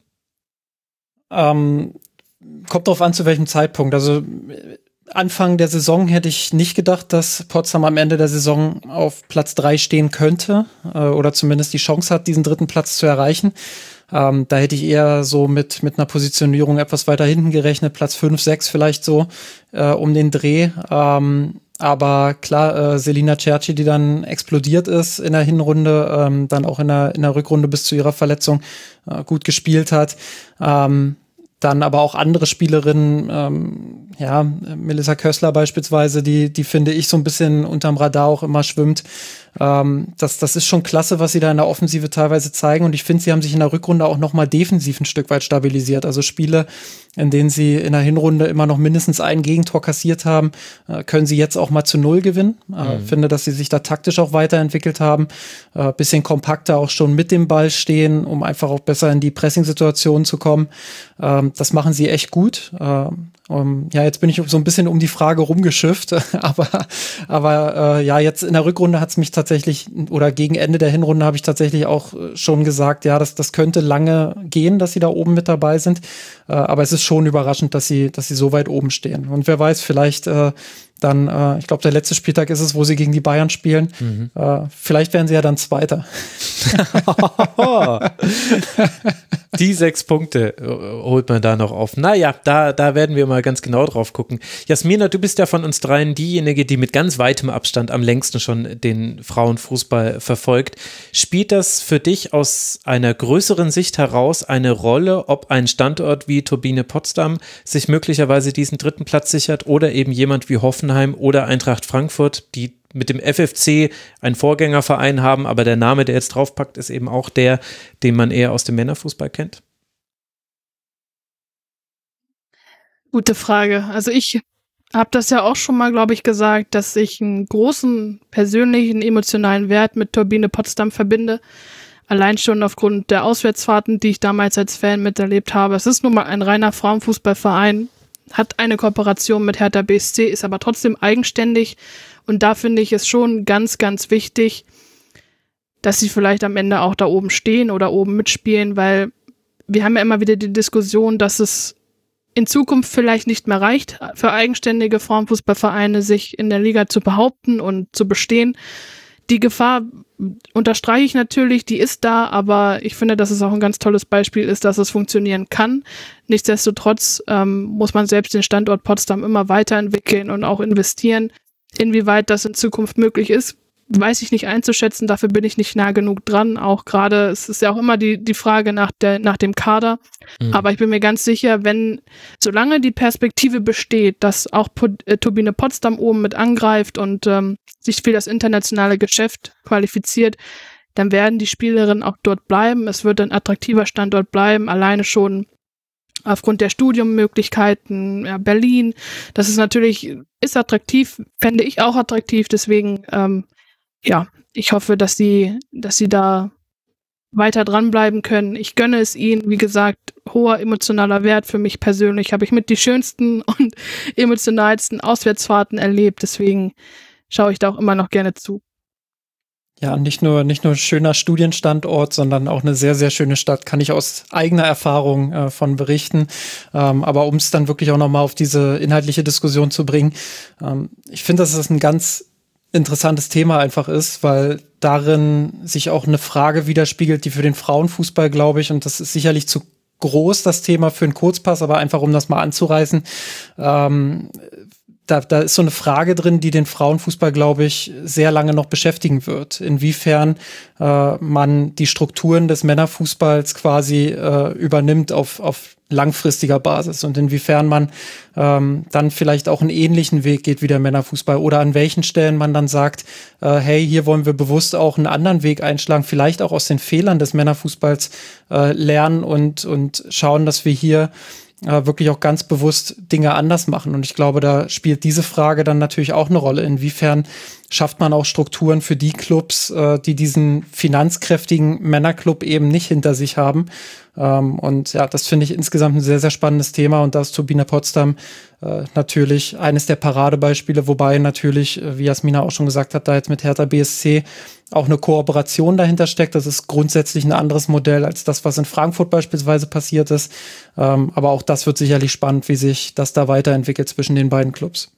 Ähm, kommt drauf an, zu welchem Zeitpunkt. Also Anfang der Saison hätte ich nicht gedacht, dass Potsdam am Ende der Saison auf Platz drei stehen könnte äh, oder zumindest die Chance hat, diesen dritten Platz zu erreichen. Ähm, da hätte ich eher so mit, mit einer Positionierung etwas weiter hinten gerechnet, Platz fünf, sechs vielleicht so äh, um den Dreh. Ähm, Aber klar, äh, Selina Cerci, die dann explodiert ist in der Hinrunde, ähm, dann auch in der, in der Rückrunde bis zu ihrer Verletzung äh, gut gespielt hat. Ähm, dann aber auch andere Spielerinnen, ähm, ja, Melissa Kössler beispielsweise, die, die finde ich so ein bisschen unterm Radar auch immer schwimmt. Ähm, das, das ist schon klasse, was sie da in der Offensive teilweise zeigen. Und ich finde, sie haben sich in der Rückrunde auch noch mal defensiv ein Stück weit stabilisiert. Also Spiele, in denen sie in der Hinrunde immer noch mindestens ein Gegentor kassiert haben, äh, können sie jetzt auch mal zu Null gewinnen. Ich äh, mhm. finde, dass sie sich da taktisch auch weiterentwickelt haben. Äh, bisschen kompakter auch schon mit dem Ball stehen, um einfach auch besser in die Pressing-Situationen zu kommen. Ähm, das machen sie echt gut. Ähm, Um, ja, jetzt bin ich so ein bisschen um die Frage rumgeschifft, aber, aber äh, ja, jetzt in der Rückrunde hat es mich tatsächlich, oder gegen Ende der Hinrunde habe ich tatsächlich auch schon gesagt, ja, das, das könnte lange gehen, dass sie da oben mit dabei sind, äh, aber es ist schon überraschend, dass sie, dass sie so weit oben stehen. Und wer weiß, vielleicht äh, dann, äh, ich glaube, der letzte Spieltag ist es, wo sie gegen die Bayern spielen. Mhm. Äh, vielleicht werden sie ja dann Zweiter. Die sechs Punkte holt man da noch auf. Naja, da, da werden wir mal ganz genau drauf gucken. Jasmina, du bist ja von uns dreien diejenige, die mit ganz weitem Abstand am längsten schon den Frauenfußball verfolgt. Spielt das für dich aus einer größeren Sicht heraus eine Rolle, ob ein Standort wie Turbine Potsdam sich möglicherweise diesen dritten Platz sichert oder eben jemand wie Hoffenheim oder Eintracht Frankfurt, die mit dem F F C einen Vorgängerverein haben, aber der Name, der jetzt draufpackt, ist eben auch der, den man eher aus dem Männerfußball kennt? Gute Frage. Also ich habe das ja auch schon mal, glaube ich, gesagt, dass ich einen großen persönlichen, emotionalen Wert mit Turbine Potsdam verbinde. Allein schon aufgrund der Auswärtsfahrten, die ich damals als Fan miterlebt habe. Es ist nun mal ein reiner Frauenfußballverein, hat eine Kooperation mit Hertha B S C, ist aber trotzdem eigenständig. Und da finde ich es schon ganz, ganz wichtig, dass sie vielleicht am Ende auch da oben stehen oder oben mitspielen, weil wir haben ja immer wieder die Diskussion, dass es in Zukunft vielleicht nicht mehr reicht für eigenständige Frauenfußballvereine, sich in der Liga zu behaupten und zu bestehen. Die Gefahr unterstreiche ich natürlich, die ist da, aber ich finde, dass es auch ein ganz tolles Beispiel ist, dass es funktionieren kann. Nichtsdestotrotz ähm, muss man selbst den Standort Potsdam immer weiterentwickeln und auch investieren. Inwieweit das in Zukunft möglich ist, weiß ich nicht einzuschätzen, dafür bin ich nicht nah genug dran. Auch gerade, es ist ja auch immer die, die Frage nach, der, nach dem Kader. Mhm. Aber ich bin mir ganz sicher, wenn, solange die Perspektive besteht, dass auch po- äh, Turbine Potsdam oben mit angreift und ähm, sich für das internationale Geschäft qualifiziert, dann werden die Spielerinnen auch dort bleiben. Es wird ein attraktiver Standort bleiben, alleine schon aufgrund der Studiummöglichkeiten, ja, Berlin. Das ist natürlich, ist attraktiv, fände ich auch attraktiv, deswegen ähm, ja, ich hoffe, dass sie, dass sie da weiter dranbleiben können. Ich gönne es ihnen, wie gesagt, hoher emotionaler Wert für mich persönlich. Habe ich mit die schönsten und emotionalsten Auswärtsfahrten erlebt. Deswegen schaue ich da auch immer noch gerne zu. Ja, nicht nur, nicht nur ein schöner Studienstandort, sondern auch eine sehr, sehr schöne Stadt, kann ich aus eigener Erfahrung äh, von berichten. Ähm, aber um es dann wirklich auch nochmal auf diese inhaltliche Diskussion zu bringen, ähm, ich finde, dass es ein ganz interessantes Thema einfach ist, weil darin sich auch eine Frage widerspiegelt, die für den Frauenfußball, glaube ich, und das ist sicherlich zu groß, das Thema für einen Kurzpass, aber einfach um das mal anzureißen, ähm, da, da ist so eine Frage drin, die den Frauenfußball, glaube ich, sehr lange noch beschäftigen wird. Inwiefern äh, man die Strukturen des Männerfußballs quasi äh, übernimmt auf, auf langfristiger Basis und inwiefern man ähm, dann vielleicht auch einen ähnlichen Weg geht wie der Männerfußball oder an welchen Stellen man dann sagt, äh, hey, hier wollen wir bewusst auch einen anderen Weg einschlagen, vielleicht auch aus den Fehlern des Männerfußballs äh, lernen und, und schauen, dass wir hier äh, wirklich auch ganz bewusst Dinge anders machen. Und ich glaube, da spielt diese Frage dann natürlich auch eine Rolle. Inwiefern schafft man auch Strukturen für die Clubs, äh, die diesen finanzkräftigen Männerclub eben nicht hinter sich haben. Ähm, und ja, das finde ich insgesamt ein sehr, sehr spannendes Thema. Und da ist Turbine Potsdam äh, natürlich eines der Paradebeispiele, wobei natürlich, äh, wie Jasmina auch schon gesagt hat, da jetzt mit Hertha B S C auch eine Kooperation dahinter steckt. Das ist grundsätzlich ein anderes Modell als das, was in Frankfurt beispielsweise passiert ist. Ähm, aber auch das wird sicherlich spannend, wie sich das da weiterentwickelt zwischen den beiden Clubs.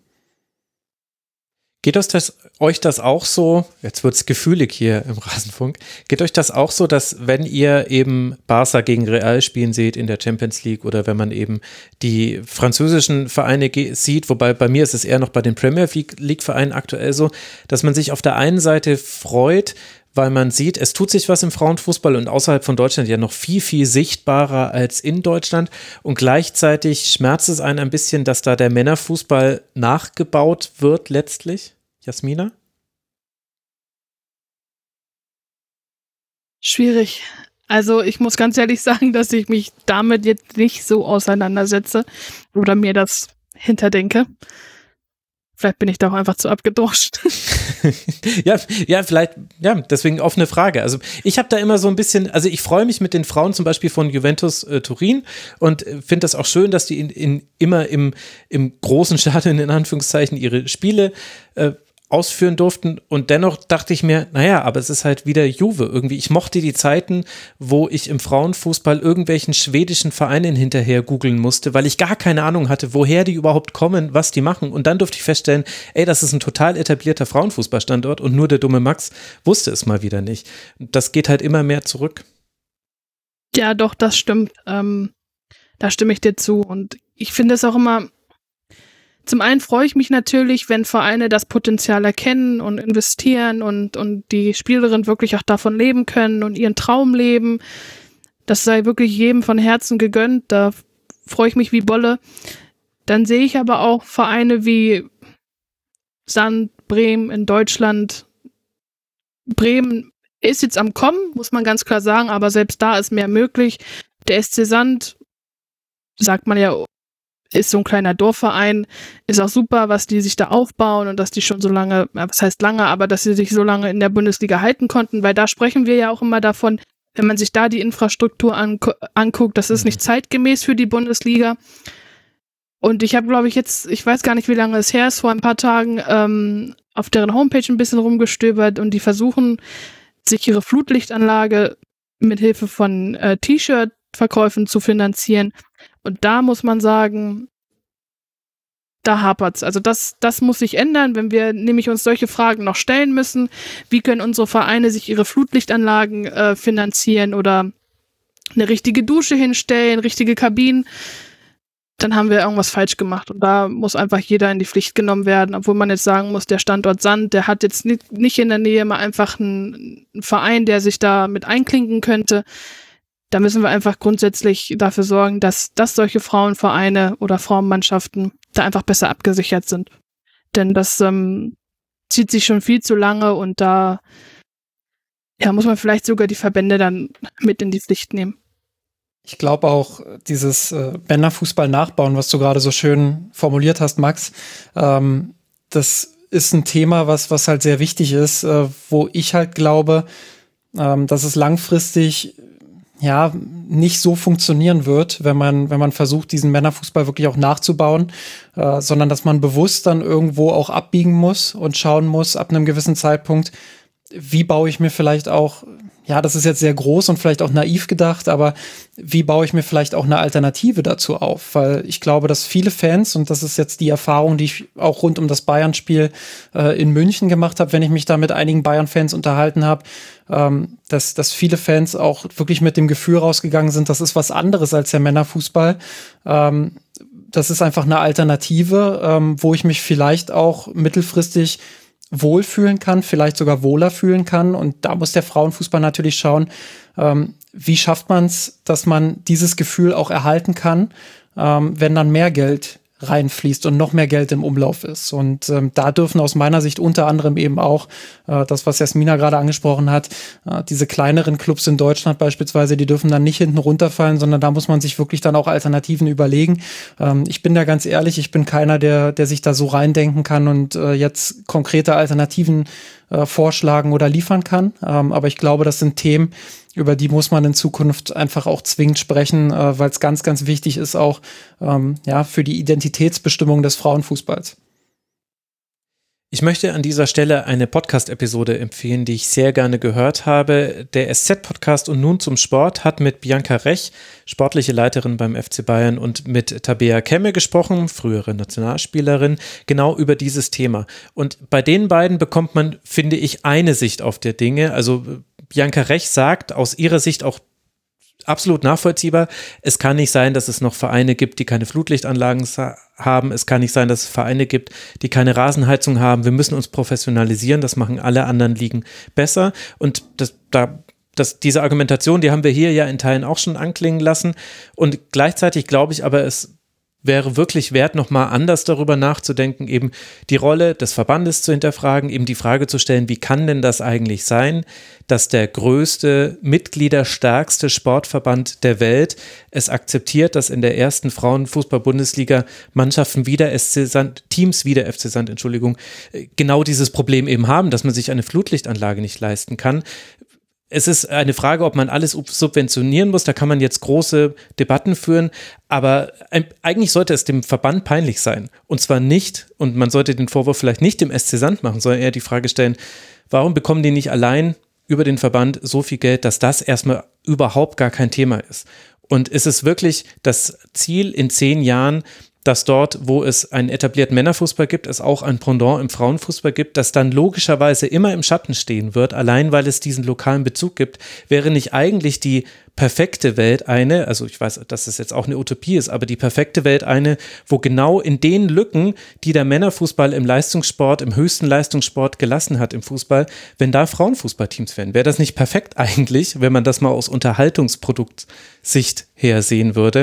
Geht euch das, euch das auch so, jetzt wird's gefühlig hier im Rasenfunk, geht euch das auch so, dass wenn ihr eben Barca gegen Real spielen seht in der Champions League oder wenn man eben die französischen Vereine ge- sieht, wobei bei mir ist es eher noch bei den Premier League Vereinen aktuell so, dass man sich auf der einen Seite freut, weil man sieht, es tut sich was im Frauenfußball und außerhalb von Deutschland ja noch viel, viel sichtbarer als in Deutschland und gleichzeitig schmerzt es einen ein bisschen, dass da der Männerfußball nachgebaut wird letztlich. Jasmina? Schwierig. Also ich muss ganz ehrlich sagen, dass ich mich damit jetzt nicht so auseinandersetze oder mir das hinterdenke. Vielleicht bin ich da auch einfach zu abgedroschen. ja, ja, vielleicht, ja, deswegen offene Frage. Also ich habe da immer so ein bisschen, also ich freue mich mit den Frauen zum Beispiel von Juventus äh, Turin und äh, finde das auch schön, dass die in, in, immer im, im großen Stadion in Anführungszeichen ihre Spiele äh, ausführen durften und dennoch dachte ich mir, naja, aber es ist halt wieder Juve irgendwie. Ich mochte die Zeiten, wo ich im Frauenfußball irgendwelchen schwedischen Vereinen hinterher googeln musste, weil ich gar keine Ahnung hatte, woher die überhaupt kommen, was die machen und dann durfte ich feststellen, ey, das ist ein total etablierter Frauenfußballstandort und nur der dumme Max wusste es mal wieder nicht. Das geht halt immer mehr zurück. Ja, doch, das stimmt. Ähm, da stimme ich dir zu und ich finde es auch immer. Zum einen freue ich mich natürlich, wenn Vereine das Potenzial erkennen und investieren und, und die Spielerinnen wirklich auch davon leben können und ihren Traum leben. Das sei wirklich jedem von Herzen gegönnt. Da freue ich mich wie Bolle. Dann sehe ich aber auch Vereine wie Sand, Bremen in Deutschland. Bremen ist jetzt am Kommen, muss man ganz klar sagen, aber selbst da ist mehr möglich. Der S C Sand, sagt man ja, ist so ein kleiner Dorfverein, ist auch super, was die sich da aufbauen und dass die schon so lange, was heißt lange, aber dass sie sich so lange in der Bundesliga halten konnten, weil da sprechen wir ja auch immer davon, wenn man sich da die Infrastruktur angu- anguckt, das ist nicht zeitgemäß für die Bundesliga. Und ich habe, glaube ich, jetzt, ich weiß gar nicht, wie lange es her ist, vor ein paar Tagen ähm, auf deren Homepage ein bisschen rumgestöbert und die versuchen, sich ihre Flutlichtanlage mit Hilfe von äh, T-Shirt-Verkäufen zu finanzieren. Und da muss man sagen, da hapert's. Also das, das muss sich ändern, wenn wir nämlich uns solche Fragen noch stellen müssen. Wie können unsere Vereine sich ihre Flutlichtanlagen äh, finanzieren oder eine richtige Dusche hinstellen, richtige Kabinen? Dann haben wir irgendwas falsch gemacht. Und da muss einfach jeder in die Pflicht genommen werden, obwohl man jetzt sagen muss, der Standort Sand, der hat jetzt nicht, nicht in der Nähe mal einfach einen, einen Verein, der sich da mit einklinken könnte. Da müssen wir einfach grundsätzlich dafür sorgen, dass, dass solche Frauenvereine oder Frauenmannschaften da einfach besser abgesichert sind. Denn das ähm, zieht sich schon viel zu lange und da ja, muss man vielleicht sogar die Verbände dann mit in die Pflicht nehmen. Ich glaube auch, dieses äh, Männerfußball nachbauen, was du gerade so schön formuliert hast, Max, ähm, das ist ein Thema, was, was halt sehr wichtig ist, äh, wo ich halt glaube, ähm, dass es langfristig ja nicht so funktionieren wird, wenn man wenn man versucht, diesen Männerfußball wirklich auch nachzubauen, äh, sondern dass man bewusst dann irgendwo auch abbiegen muss und schauen muss, ab einem gewissen Zeitpunkt, wie baue ich mir vielleicht auch, ja, das ist jetzt sehr groß und vielleicht auch naiv gedacht, aber wie baue ich mir vielleicht auch eine Alternative dazu auf? Weil ich glaube, dass viele Fans, und das ist jetzt die Erfahrung, die ich auch rund um das Bayern-Spiel äh, in München gemacht habe, wenn ich mich da mit einigen Bayern-Fans unterhalten habe, ähm, dass, dass viele Fans auch wirklich mit dem Gefühl rausgegangen sind, das ist was anderes als der Männerfußball. Ähm, das ist einfach eine Alternative, ähm, wo ich mich vielleicht auch mittelfristig wohlfühlen kann, vielleicht sogar wohler fühlen kann. Und da muss der Frauenfußball natürlich schauen, ähm, wie schafft man es, dass man dieses Gefühl auch erhalten kann, ähm, wenn dann mehr Geld reinfließt und noch mehr Geld im Umlauf ist. Und ähm, da dürfen aus meiner Sicht unter anderem eben auch äh, das, was Jasmina gerade angesprochen hat, äh, diese kleineren Clubs in Deutschland beispielsweise, die dürfen dann nicht hinten runterfallen, sondern da muss man sich wirklich dann auch Alternativen überlegen. Ähm, ich bin da ganz ehrlich, ich bin keiner, der der sich da so reindenken kann und äh, jetzt konkrete Alternativen äh, vorschlagen oder liefern kann. Ähm, aber ich glaube, das sind Themen, über die muss man in Zukunft einfach auch zwingend sprechen, äh, weil es ganz, ganz wichtig ist auch ähm, ja, für die Identitätsbestimmung des Frauenfußballs. Ich möchte an dieser Stelle eine Podcast-Episode empfehlen, die ich sehr gerne gehört habe. Der S Z-Podcast und nun zum Sport hat mit Bianca Rech, sportliche Leiterin beim F C Bayern, und mit Tabea Kemme gesprochen, frühere Nationalspielerin, genau über dieses Thema. Und bei den beiden bekommt man, finde ich, eine Sicht auf der Dinge. Also Bianca Rech sagt aus ihrer Sicht auch absolut nachvollziehbar, es kann nicht sein, dass es noch Vereine gibt, die keine Flutlichtanlagen haben. Es kann nicht sein, dass es Vereine gibt, die keine Rasenheizung haben. Wir müssen uns professionalisieren. Das machen alle anderen Ligen besser. Und das, da, das, diese Argumentation, die haben wir hier ja in Teilen auch schon anklingen lassen. Und gleichzeitig glaube ich aber, es wäre wirklich wert, nochmal anders darüber nachzudenken, eben die Rolle des Verbandes zu hinterfragen, eben die Frage zu stellen, wie kann denn das eigentlich sein, dass der größte, mitgliederstärkste Sportverband der Welt es akzeptiert, dass in der ersten Frauenfußball-Bundesliga Mannschaften wie der S C Sand, Teams wie der F C Sand, Entschuldigung, genau dieses Problem eben haben, dass man sich eine Flutlichtanlage nicht leisten kann. Es ist eine Frage, ob man alles subventionieren muss. Da kann man jetzt große Debatten führen. Aber eigentlich sollte es dem Verband peinlich sein. Und zwar nicht, und man sollte den Vorwurf vielleicht nicht dem S C Sand machen, sondern eher die Frage stellen, warum bekommen die nicht allein über den Verband so viel Geld, dass das erstmal überhaupt gar kein Thema ist? Und ist es wirklich das Ziel in zehn Jahren, dass dort, wo es einen etablierten Männerfußball gibt, es auch ein Pendant im Frauenfußball gibt, das dann logischerweise immer im Schatten stehen wird, allein weil es diesen lokalen Bezug gibt, wäre nicht eigentlich die perfekte Welt eine, also ich weiß, dass das jetzt auch eine Utopie ist, aber die perfekte Welt eine, wo genau in den Lücken, die der Männerfußball im Leistungssport, im höchsten Leistungssport gelassen hat im Fußball, wenn da Frauenfußballteams wären, wäre das nicht perfekt eigentlich, wenn man das mal aus Unterhaltungsproduktsicht her sehen würde.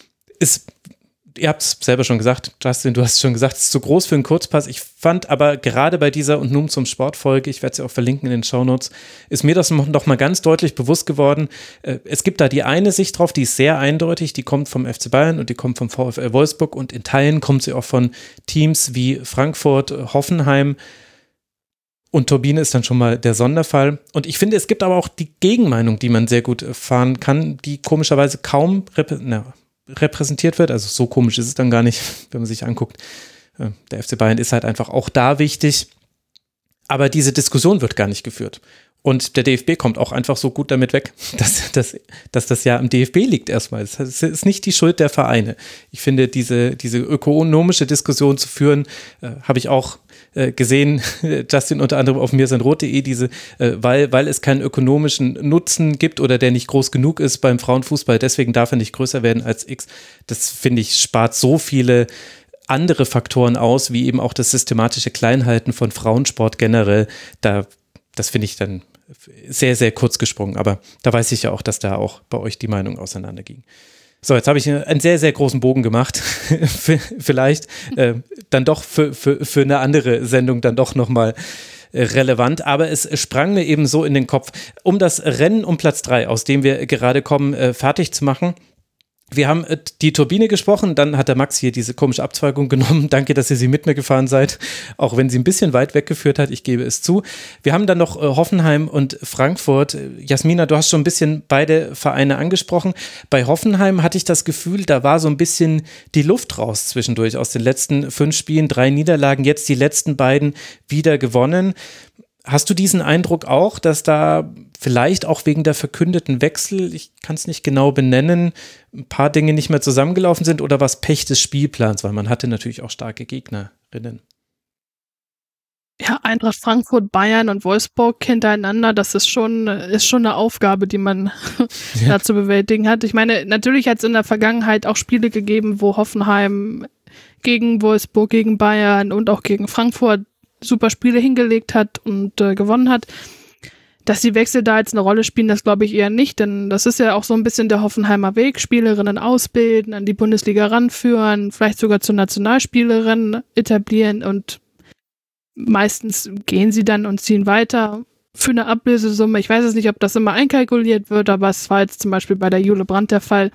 Ist Ihr habt es selber schon gesagt, Justin, du hast es schon gesagt, es ist zu groß für einen Kurzpass. Ich fand aber gerade bei dieser und nun zum Sport-Folge, ich werde sie auch verlinken in den Shownotes, ist mir das noch mal ganz deutlich bewusst geworden. Es gibt da die eine Sicht drauf, die ist sehr eindeutig, die kommt vom F C Bayern und die kommt vom VfL Wolfsburg und in Teilen kommt sie auch von Teams wie Frankfurt, Hoffenheim. Und Turbine ist dann schon mal der Sonderfall. Und ich finde, es gibt aber auch die Gegenmeinung, die man sehr gut fahren kann, die komischerweise kaum rep- na, repräsentiert wird. Also so komisch ist es dann gar nicht, wenn man sich anguckt. Der F C Bayern ist halt einfach auch da wichtig. Aber diese Diskussion wird gar nicht geführt. Und der D F B kommt auch einfach so gut damit weg, dass, dass, dass das ja am D F B liegt erstmal. Das ist nicht die Schuld der Vereine. Ich finde, diese, diese ökonomische Diskussion zu führen, äh, habe ich auch äh, gesehen, Justin unter anderem auf mirsanrot punkt de, diese, äh, weil, weil es keinen ökonomischen Nutzen gibt oder der nicht groß genug ist beim Frauenfußball, deswegen darf er nicht größer werden als X. Das, finde ich, spart so viele andere Faktoren aus, wie eben auch das systematische Kleinhalten von Frauensport generell. Da, das finde ich dann sehr, sehr kurz gesprungen, aber da weiß ich ja auch, dass da auch bei euch die Meinung auseinanderging. So, jetzt habe ich einen sehr, sehr großen Bogen gemacht. Vielleicht äh, dann doch für, für, für eine andere Sendung dann doch nochmal relevant, aber es sprang mir eben so in den Kopf, um das Rennen um Platz drei, aus dem wir gerade kommen, äh, fertig zu machen. Wir haben die Turbine gesprochen, dann hat der Max hier diese komische Abzweigung genommen. Danke, dass ihr sie mit mir gefahren seid, auch wenn sie ein bisschen weit weggeführt hat, ich gebe es zu. Wir haben dann noch Hoffenheim und Frankfurt. Jasmina, du hast schon ein bisschen beide Vereine angesprochen. Bei Hoffenheim hatte ich das Gefühl, da war so ein bisschen die Luft raus zwischendurch aus den letzten fünf Spielen, drei Niederlagen, jetzt die letzten beiden wieder gewonnen. Hast du diesen Eindruck auch, dass da vielleicht auch wegen der verkündeten Wechsel, ich kann es nicht genau benennen, ein paar Dinge nicht mehr zusammengelaufen sind oder was Pech des Spielplans, weil man hatte natürlich auch starke Gegnerinnen? Ja, Eintracht Frankfurt, Bayern und Wolfsburg hintereinander, das ist schon, ist schon eine Aufgabe, die man ja. da zu bewältigen hat. Ich meine, natürlich hat es in der Vergangenheit auch Spiele gegeben, wo Hoffenheim gegen Wolfsburg, gegen Bayern und auch gegen Frankfurt super Spiele hingelegt hat und äh, gewonnen hat. Dass die Wechsel da jetzt eine Rolle spielen, das glaube ich eher nicht, denn das ist ja auch so ein bisschen der Hoffenheimer Weg, Spielerinnen ausbilden, an die Bundesliga ranführen, vielleicht sogar zur Nationalspielerin etablieren und meistens gehen sie dann und ziehen weiter für eine Ablösesumme. Ich weiß jetzt nicht, ob das immer einkalkuliert wird, aber es war jetzt zum Beispiel bei der Jule Brandt der Fall.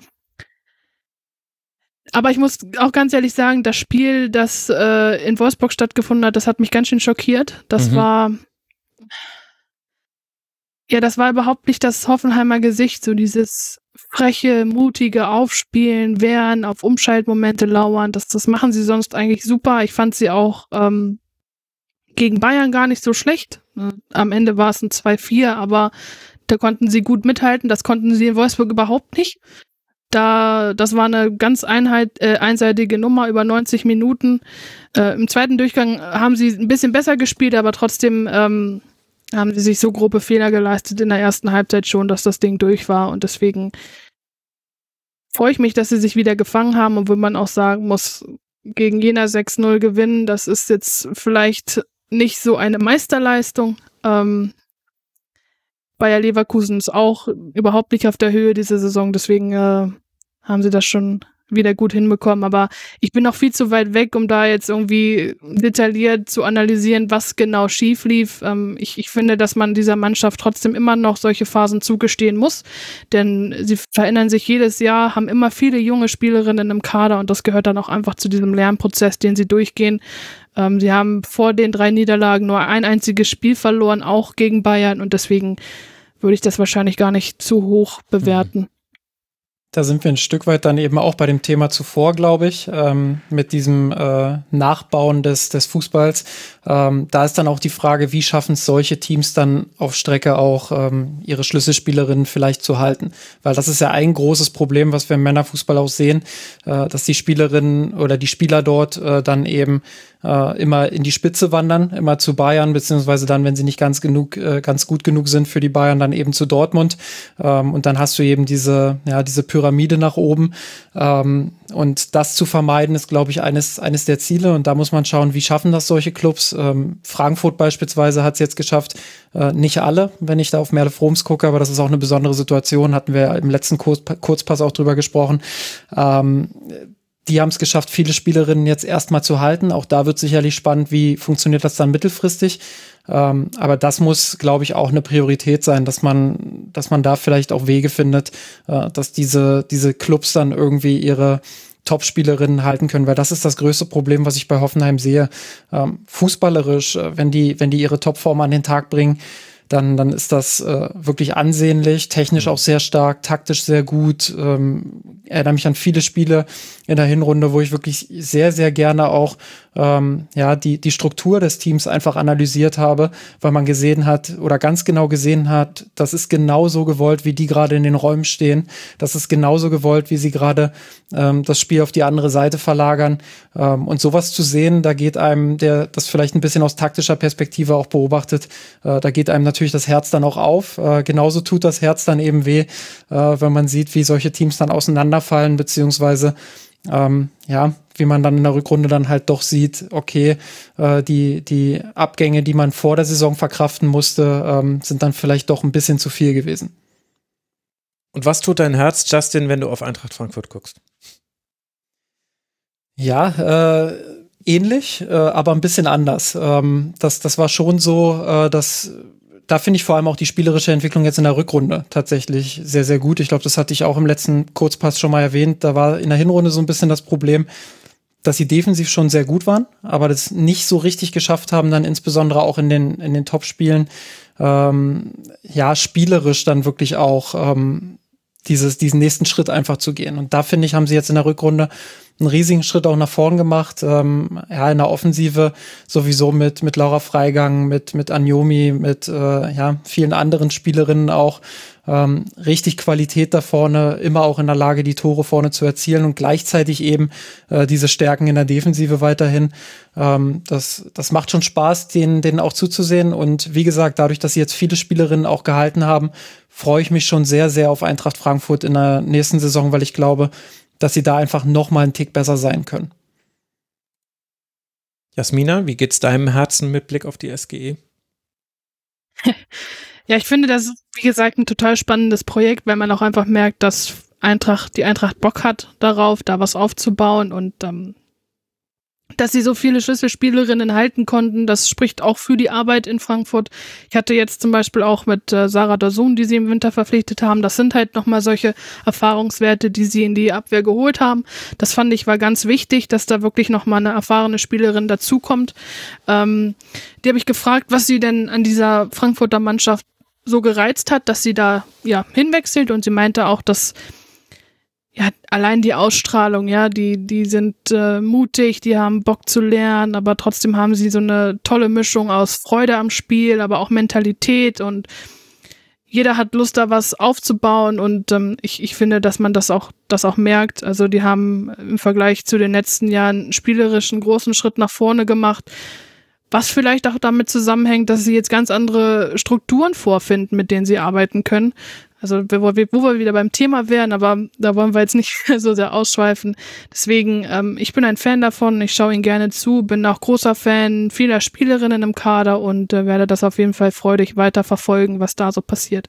Aber ich muss auch ganz ehrlich sagen, das Spiel, das äh, in Wolfsburg stattgefunden hat, das hat mich ganz schön schockiert. Das mhm. war, ja, das war überhaupt nicht das Hoffenheimer Gesicht, so dieses freche, mutige Aufspielen, wehren, auf Umschaltmomente lauern. Das, das machen sie sonst eigentlich super. Ich fand sie auch ähm, gegen Bayern gar nicht so schlecht. Am Ende war es ein zwei vier, aber da konnten sie gut mithalten. Das konnten sie in Wolfsburg überhaupt nicht. Da, das war eine ganz einheit, äh, einseitige Nummer über neunzig Minuten. Äh, Im zweiten Durchgang haben sie ein bisschen besser gespielt, aber trotzdem ähm, haben sie sich so grobe Fehler geleistet in der ersten Halbzeit schon, dass das Ding durch war. Und deswegen freue ich mich, dass sie sich wieder gefangen haben, obwohl man auch sagen muss, gegen Jena sechs null gewinnen, das ist jetzt vielleicht nicht so eine Meisterleistung. Ähm, Bayer Leverkusen ist auch überhaupt nicht auf der Höhe diese Saison, deswegen äh, haben sie das schon wieder gut hinbekommen, aber ich bin noch viel zu weit weg, um da jetzt irgendwie detailliert zu analysieren, was genau schief lief. Ähm, ich, ich finde, dass man dieser Mannschaft trotzdem immer noch solche Phasen zugestehen muss, denn sie verändern sich jedes Jahr, haben immer viele junge Spielerinnen im Kader und das gehört dann auch einfach zu diesem Lernprozess, den sie durchgehen. Ähm, sie haben vor den drei Niederlagen nur ein einziges Spiel verloren, auch gegen Bayern und deswegen würde ich das wahrscheinlich gar nicht zu hoch bewerten. Da sind wir ein Stück weit dann eben auch bei dem Thema zuvor, glaube ich, ähm, mit diesem äh, Nachbauen des, des Fußballs. Ähm, da ist dann auch die Frage, wie schaffen es solche Teams dann auf Strecke auch ähm, ihre Schlüsselspielerinnen vielleicht zu halten? Weil das ist ja ein großes Problem, was wir im Männerfußball auch sehen, äh, dass die Spielerinnen oder die Spieler dort äh, dann eben äh, immer in die Spitze wandern, immer zu Bayern, beziehungsweise dann, wenn sie nicht ganz genug, äh, ganz gut genug sind für die Bayern, dann eben zu Dortmund. Ähm, und dann hast du eben diese, ja, diese Pyramide nach oben. Ähm, und das zu vermeiden, ist, glaube ich, eines, eines der Ziele. Und da muss man schauen, wie schaffen das solche Clubs. Ähm, Frankfurt beispielsweise hat es jetzt geschafft, äh, nicht alle, wenn ich da auf Merle Froms gucke, aber das ist auch eine besondere Situation, hatten wir im letzten Kurz, Kurzpass auch drüber gesprochen. Ähm, Die haben es geschafft, viele Spielerinnen jetzt erstmal zu halten. Auch da wird sicherlich spannend, wie funktioniert das dann mittelfristig. Ähm, aber das muss, glaube ich, auch eine Priorität sein, dass man, dass man da vielleicht auch Wege findet, äh, dass diese, diese Clubs dann irgendwie ihre Top-Spielerinnen halten können, weil das ist das größte Problem, was ich bei Hoffenheim sehe. Ähm, fußballerisch, äh, wenn die, wenn die ihre Topform an den Tag bringen, dann, dann ist das äh, wirklich ansehnlich, technisch auch sehr stark, taktisch sehr gut. Ähm, erinnere mich an viele Spiele in der Hinrunde, wo ich wirklich sehr, sehr gerne auch ähm, ja, die, die Struktur des Teams einfach analysiert habe, weil man gesehen hat oder ganz genau gesehen hat, das ist genauso gewollt, wie die gerade in den Räumen stehen. Das ist genauso gewollt, wie sie gerade ähm, das Spiel auf die andere Seite verlagern. Ähm, und sowas zu sehen, da geht einem, der das vielleicht ein bisschen aus taktischer Perspektive auch beobachtet, äh, da geht einem natürlich das Herz dann auch auf. Äh, genauso tut das Herz dann eben weh, äh, wenn man sieht, wie solche Teams dann auseinanderfallen, beziehungsweise ähm, ja, wie man dann in der Rückrunde dann halt doch sieht, okay, äh, die, die Abgänge, die man vor der Saison verkraften musste, ähm, sind dann vielleicht doch ein bisschen zu viel gewesen. Und was tut dein Herz, Justin, wenn du auf Eintracht Frankfurt guckst? Ja, äh, ähnlich, äh, aber ein bisschen anders. Ähm, das, das war schon so, äh, dass da finde ich vor allem auch die spielerische Entwicklung jetzt in der Rückrunde tatsächlich sehr, sehr gut. Ich glaube, das hatte ich auch im letzten Kurzpass schon mal erwähnt. Da war in der Hinrunde so ein bisschen das Problem, dass sie defensiv schon sehr gut waren, aber das nicht so richtig geschafft haben, dann insbesondere auch in den, in den Top-Spielen, ähm, ja, spielerisch dann wirklich auch ähm, dieses, diesen nächsten Schritt einfach zu gehen. Und da, finde ich, haben sie jetzt in der Rückrunde einen riesigen Schritt auch nach vorn gemacht. Ähm, ja, in der Offensive sowieso mit, mit Laura Freigang, mit, mit Anjomi, mit äh, ja, vielen anderen Spielerinnen auch. Ähm, richtig Qualität da vorne, immer auch in der Lage, die Tore vorne zu erzielen und gleichzeitig eben äh, diese Stärken in der Defensive weiterhin. Ähm, das, das macht schon Spaß, denen, denen auch zuzusehen. Und wie gesagt, dadurch, dass sie jetzt viele Spielerinnen auch gehalten haben, freue ich mich schon sehr, sehr auf Eintracht Frankfurt in der nächsten Saison, weil ich glaube, dass sie da einfach noch mal einen Tick besser sein können. Jasmina, wie geht's deinem Herzen mit Blick auf die S G E? Ja, ich finde das, wie gesagt, ein total spannendes Projekt, weil man auch einfach merkt, dass Eintracht, die Eintracht Bock hat darauf, da was aufzubauen und ähm, dass sie so viele Schlüsselspielerinnen halten konnten. Das spricht auch für die Arbeit in Frankfurt. Ich hatte jetzt zum Beispiel auch mit äh, Sarah Dawson, die sie im Winter verpflichtet haben. Das sind halt nochmal solche Erfahrungswerte, die sie in die Abwehr geholt haben. Das fand ich war ganz wichtig, dass da wirklich nochmal eine erfahrene Spielerin dazukommt. Ähm, die habe ich gefragt, was sie denn an dieser Frankfurter Mannschaft so gereizt hat, dass sie da ja hinwechselt, und sie meinte auch, dass ja allein die Ausstrahlung, ja, die die sind äh, mutig, die haben Bock zu lernen, aber trotzdem haben sie so eine tolle Mischung aus Freude am Spiel, aber auch Mentalität, und jeder hat Lust, da was aufzubauen, und ähm, ich ich finde, dass man das auch das auch merkt. Also die haben im Vergleich zu den letzten Jahren einen spielerischen großen Schritt nach vorne gemacht. Was vielleicht auch damit zusammenhängt, dass sie jetzt ganz andere Strukturen vorfinden, mit denen sie arbeiten können. Also wo wir, wo wir wieder beim Thema wären, aber da wollen wir jetzt nicht so sehr ausschweifen. Deswegen, ähm, ich bin ein Fan davon, ich schaue ihnen gerne zu, bin auch großer Fan vieler Spielerinnen im Kader und äh, werde das auf jeden Fall freudig weiter verfolgen, was da so passiert.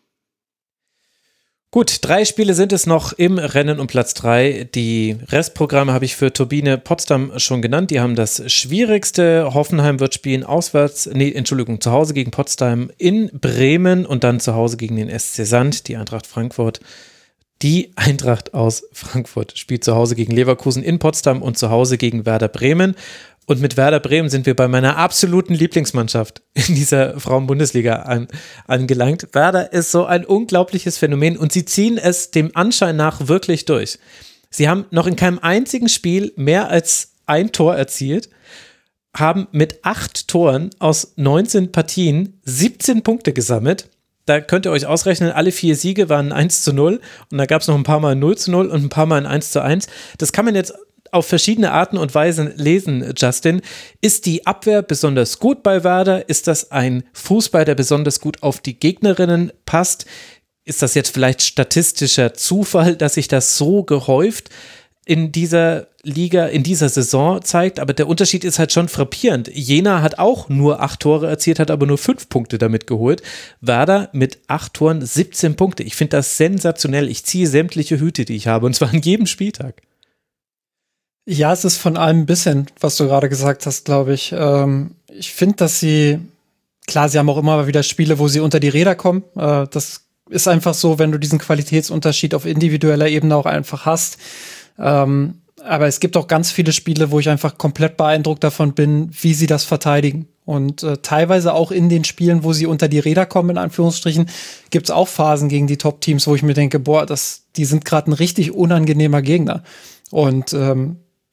Gut, drei Spiele sind es noch im Rennen um Platz drei. Die Restprogramme habe ich für Turbine Potsdam schon genannt. Die haben das Schwierigste. Hoffenheim wird spielen auswärts, nee, Entschuldigung, zu Hause gegen Potsdam, in Bremen und dann zu Hause gegen den S C Sand. Die Eintracht Frankfurt, die Eintracht aus Frankfurt spielt zu Hause gegen Leverkusen in Potsdam und zu Hause gegen Werder Bremen. Und mit Werder Bremen sind wir bei meiner absoluten Lieblingsmannschaft in dieser Frauen-Bundesliga an, angelangt. Werder ist so ein unglaubliches Phänomen und sie ziehen es dem Anschein nach wirklich durch. Sie haben noch in keinem einzigen Spiel mehr als ein Tor erzielt, haben mit acht Toren aus neunzehn Partien siebzehn Punkte gesammelt. Da könnt ihr euch ausrechnen, alle vier Siege waren eins zu null und da gab es noch ein paar Mal null zu null und ein paar Mal ein eins zu eins. Das kann man jetzt auf verschiedene Arten und Weisen lesen, Justin. Ist die Abwehr besonders gut bei Werder? Ist das ein Fußball, der besonders gut auf die Gegnerinnen passt? Ist das jetzt vielleicht statistischer Zufall, dass sich das so gehäuft in dieser Liga, in dieser Saison zeigt? Aber der Unterschied ist halt schon frappierend. Jena hat auch nur acht Tore erzielt, hat aber nur fünf Punkte damit geholt. Werder mit acht Toren, siebzehn Punkte. Ich finde das sensationell. Ich ziehe sämtliche Hüte, die ich habe, und zwar an jedem Spieltag. Ja, es ist von allem ein bisschen, was du gerade gesagt hast, glaube ich. Ähm, ich finde, dass sie, klar, sie haben auch immer wieder Spiele, wo sie unter die Räder kommen. Äh, das ist einfach so, wenn du diesen Qualitätsunterschied auf individueller Ebene auch einfach hast. Ähm, aber es gibt auch ganz viele Spiele, wo ich einfach komplett beeindruckt davon bin, wie sie das verteidigen. Und äh, teilweise auch in den Spielen, wo sie unter die Räder kommen, in Anführungsstrichen, gibt es auch Phasen gegen die Top-Teams, wo ich mir denke, boah, das, die sind gerade ein richtig unangenehmer Gegner. Und ähm,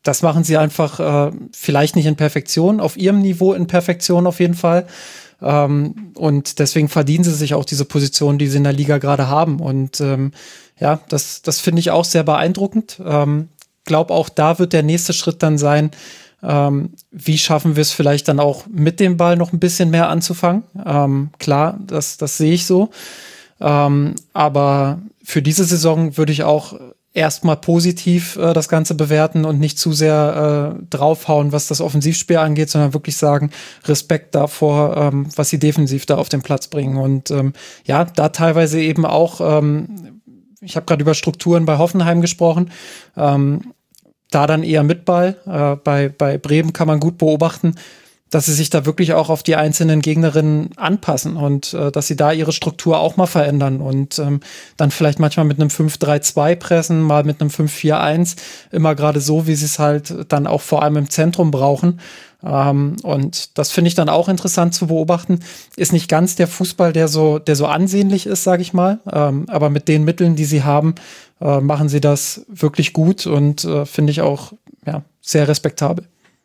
das machen sie einfach äh, vielleicht nicht in Perfektion, auf ihrem Niveau in Perfektion auf jeden Fall. Ähm, und deswegen verdienen sie sich auch diese Position, die sie in der Liga gerade haben. Und ähm, ja, das, das finde ich auch sehr beeindruckend. Ähm, glaube auch, da wird der nächste Schritt dann sein, ähm, wie schaffen wir es vielleicht dann auch mit dem Ball noch ein bisschen mehr anzufangen. Ähm, klar, das, das sehe ich so. Ähm, aber für diese Saison würde ich auch erstmal positiv äh, das Ganze bewerten und nicht zu sehr äh, draufhauen, was das Offensivspiel angeht, sondern wirklich sagen, Respekt davor, ähm, was sie defensiv da auf den Platz bringen. Und ähm, ja, da teilweise eben auch, ähm, ich habe gerade über Strukturen bei Hoffenheim gesprochen, ähm, da dann eher mit Ball. Äh, bei, bei Bremen kann man gut beobachten, dass sie sich da wirklich auch auf die einzelnen Gegnerinnen anpassen und äh, dass sie da ihre Struktur auch mal verändern und ähm, dann vielleicht manchmal mit einem fünf drei zwei pressen, mal mit einem fünf vier eins, immer gerade so, wie sie es halt dann auch vor allem im Zentrum brauchen. Ähm, und das finde ich dann auch interessant zu beobachten. Ist nicht ganz der Fußball, der so, der so ansehnlich ist, sage ich mal, ähm, aber mit den Mitteln, die sie haben, äh, machen sie das wirklich gut und äh, finde ich auch ja, sehr respektabel.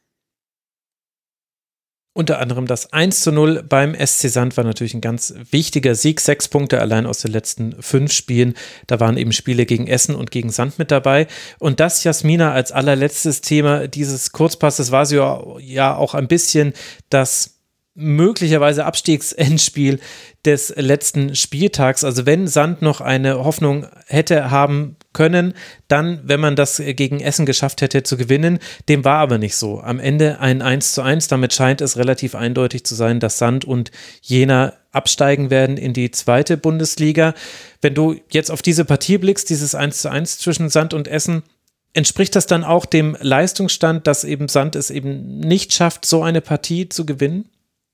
Unter anderem das eins zu null beim S C Sand war natürlich ein ganz wichtiger Sieg. Sechs Punkte allein aus den letzten fünf Spielen. Da waren eben Spiele gegen Essen und gegen Sand mit dabei. Und das, Jasmina, als allerletztes Thema dieses Kurzpasses war so ja auch ein bisschen das möglicherweise Abstiegsendspiel des letzten Spieltags. Also wenn Sand noch eine Hoffnung hätte haben können, dann, wenn man das gegen Essen geschafft hätte zu gewinnen, dem war aber nicht so. Am Ende ein eins zu eins, damit scheint es relativ eindeutig zu sein, dass Sand und Jena absteigen werden in die zweite Bundesliga. Wenn du jetzt auf diese Partie blickst, dieses eins zu eins zwischen Sand und Essen, entspricht das dann auch dem Leistungsstand, dass eben Sand es eben nicht schafft, so eine Partie zu gewinnen?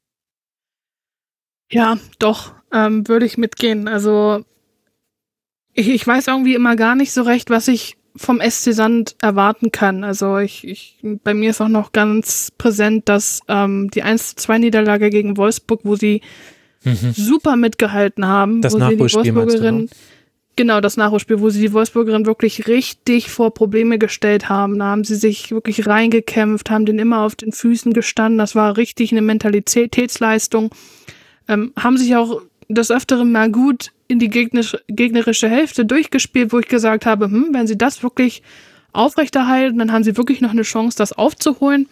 Ja, doch, ähm, würde ich mitgehen. Also ich, ich weiß irgendwie immer gar nicht so recht, was ich vom S C Sand erwarten kann. Also ich, ich bei mir ist auch noch ganz präsent, dass ähm, die eins zu zwei Niederlage gegen Wolfsburg, wo sie mhm. super mitgehalten haben, das wo sie die Wolfsburgerin, ne? genau, das Nachholspiel, wo sie die Wolfsburgerin wirklich richtig vor Probleme gestellt haben. Da haben sie sich wirklich reingekämpft, haben den immer auf den Füßen gestanden. Das war richtig eine Mentalitätsleistung. Ähm, haben sich auch des Öfteren mal gut in die gegnerische, gegnerische Hälfte durchgespielt, wo ich gesagt habe, hm, wenn sie das wirklich aufrechterhalten, dann haben sie wirklich noch eine Chance, das aufzuholen.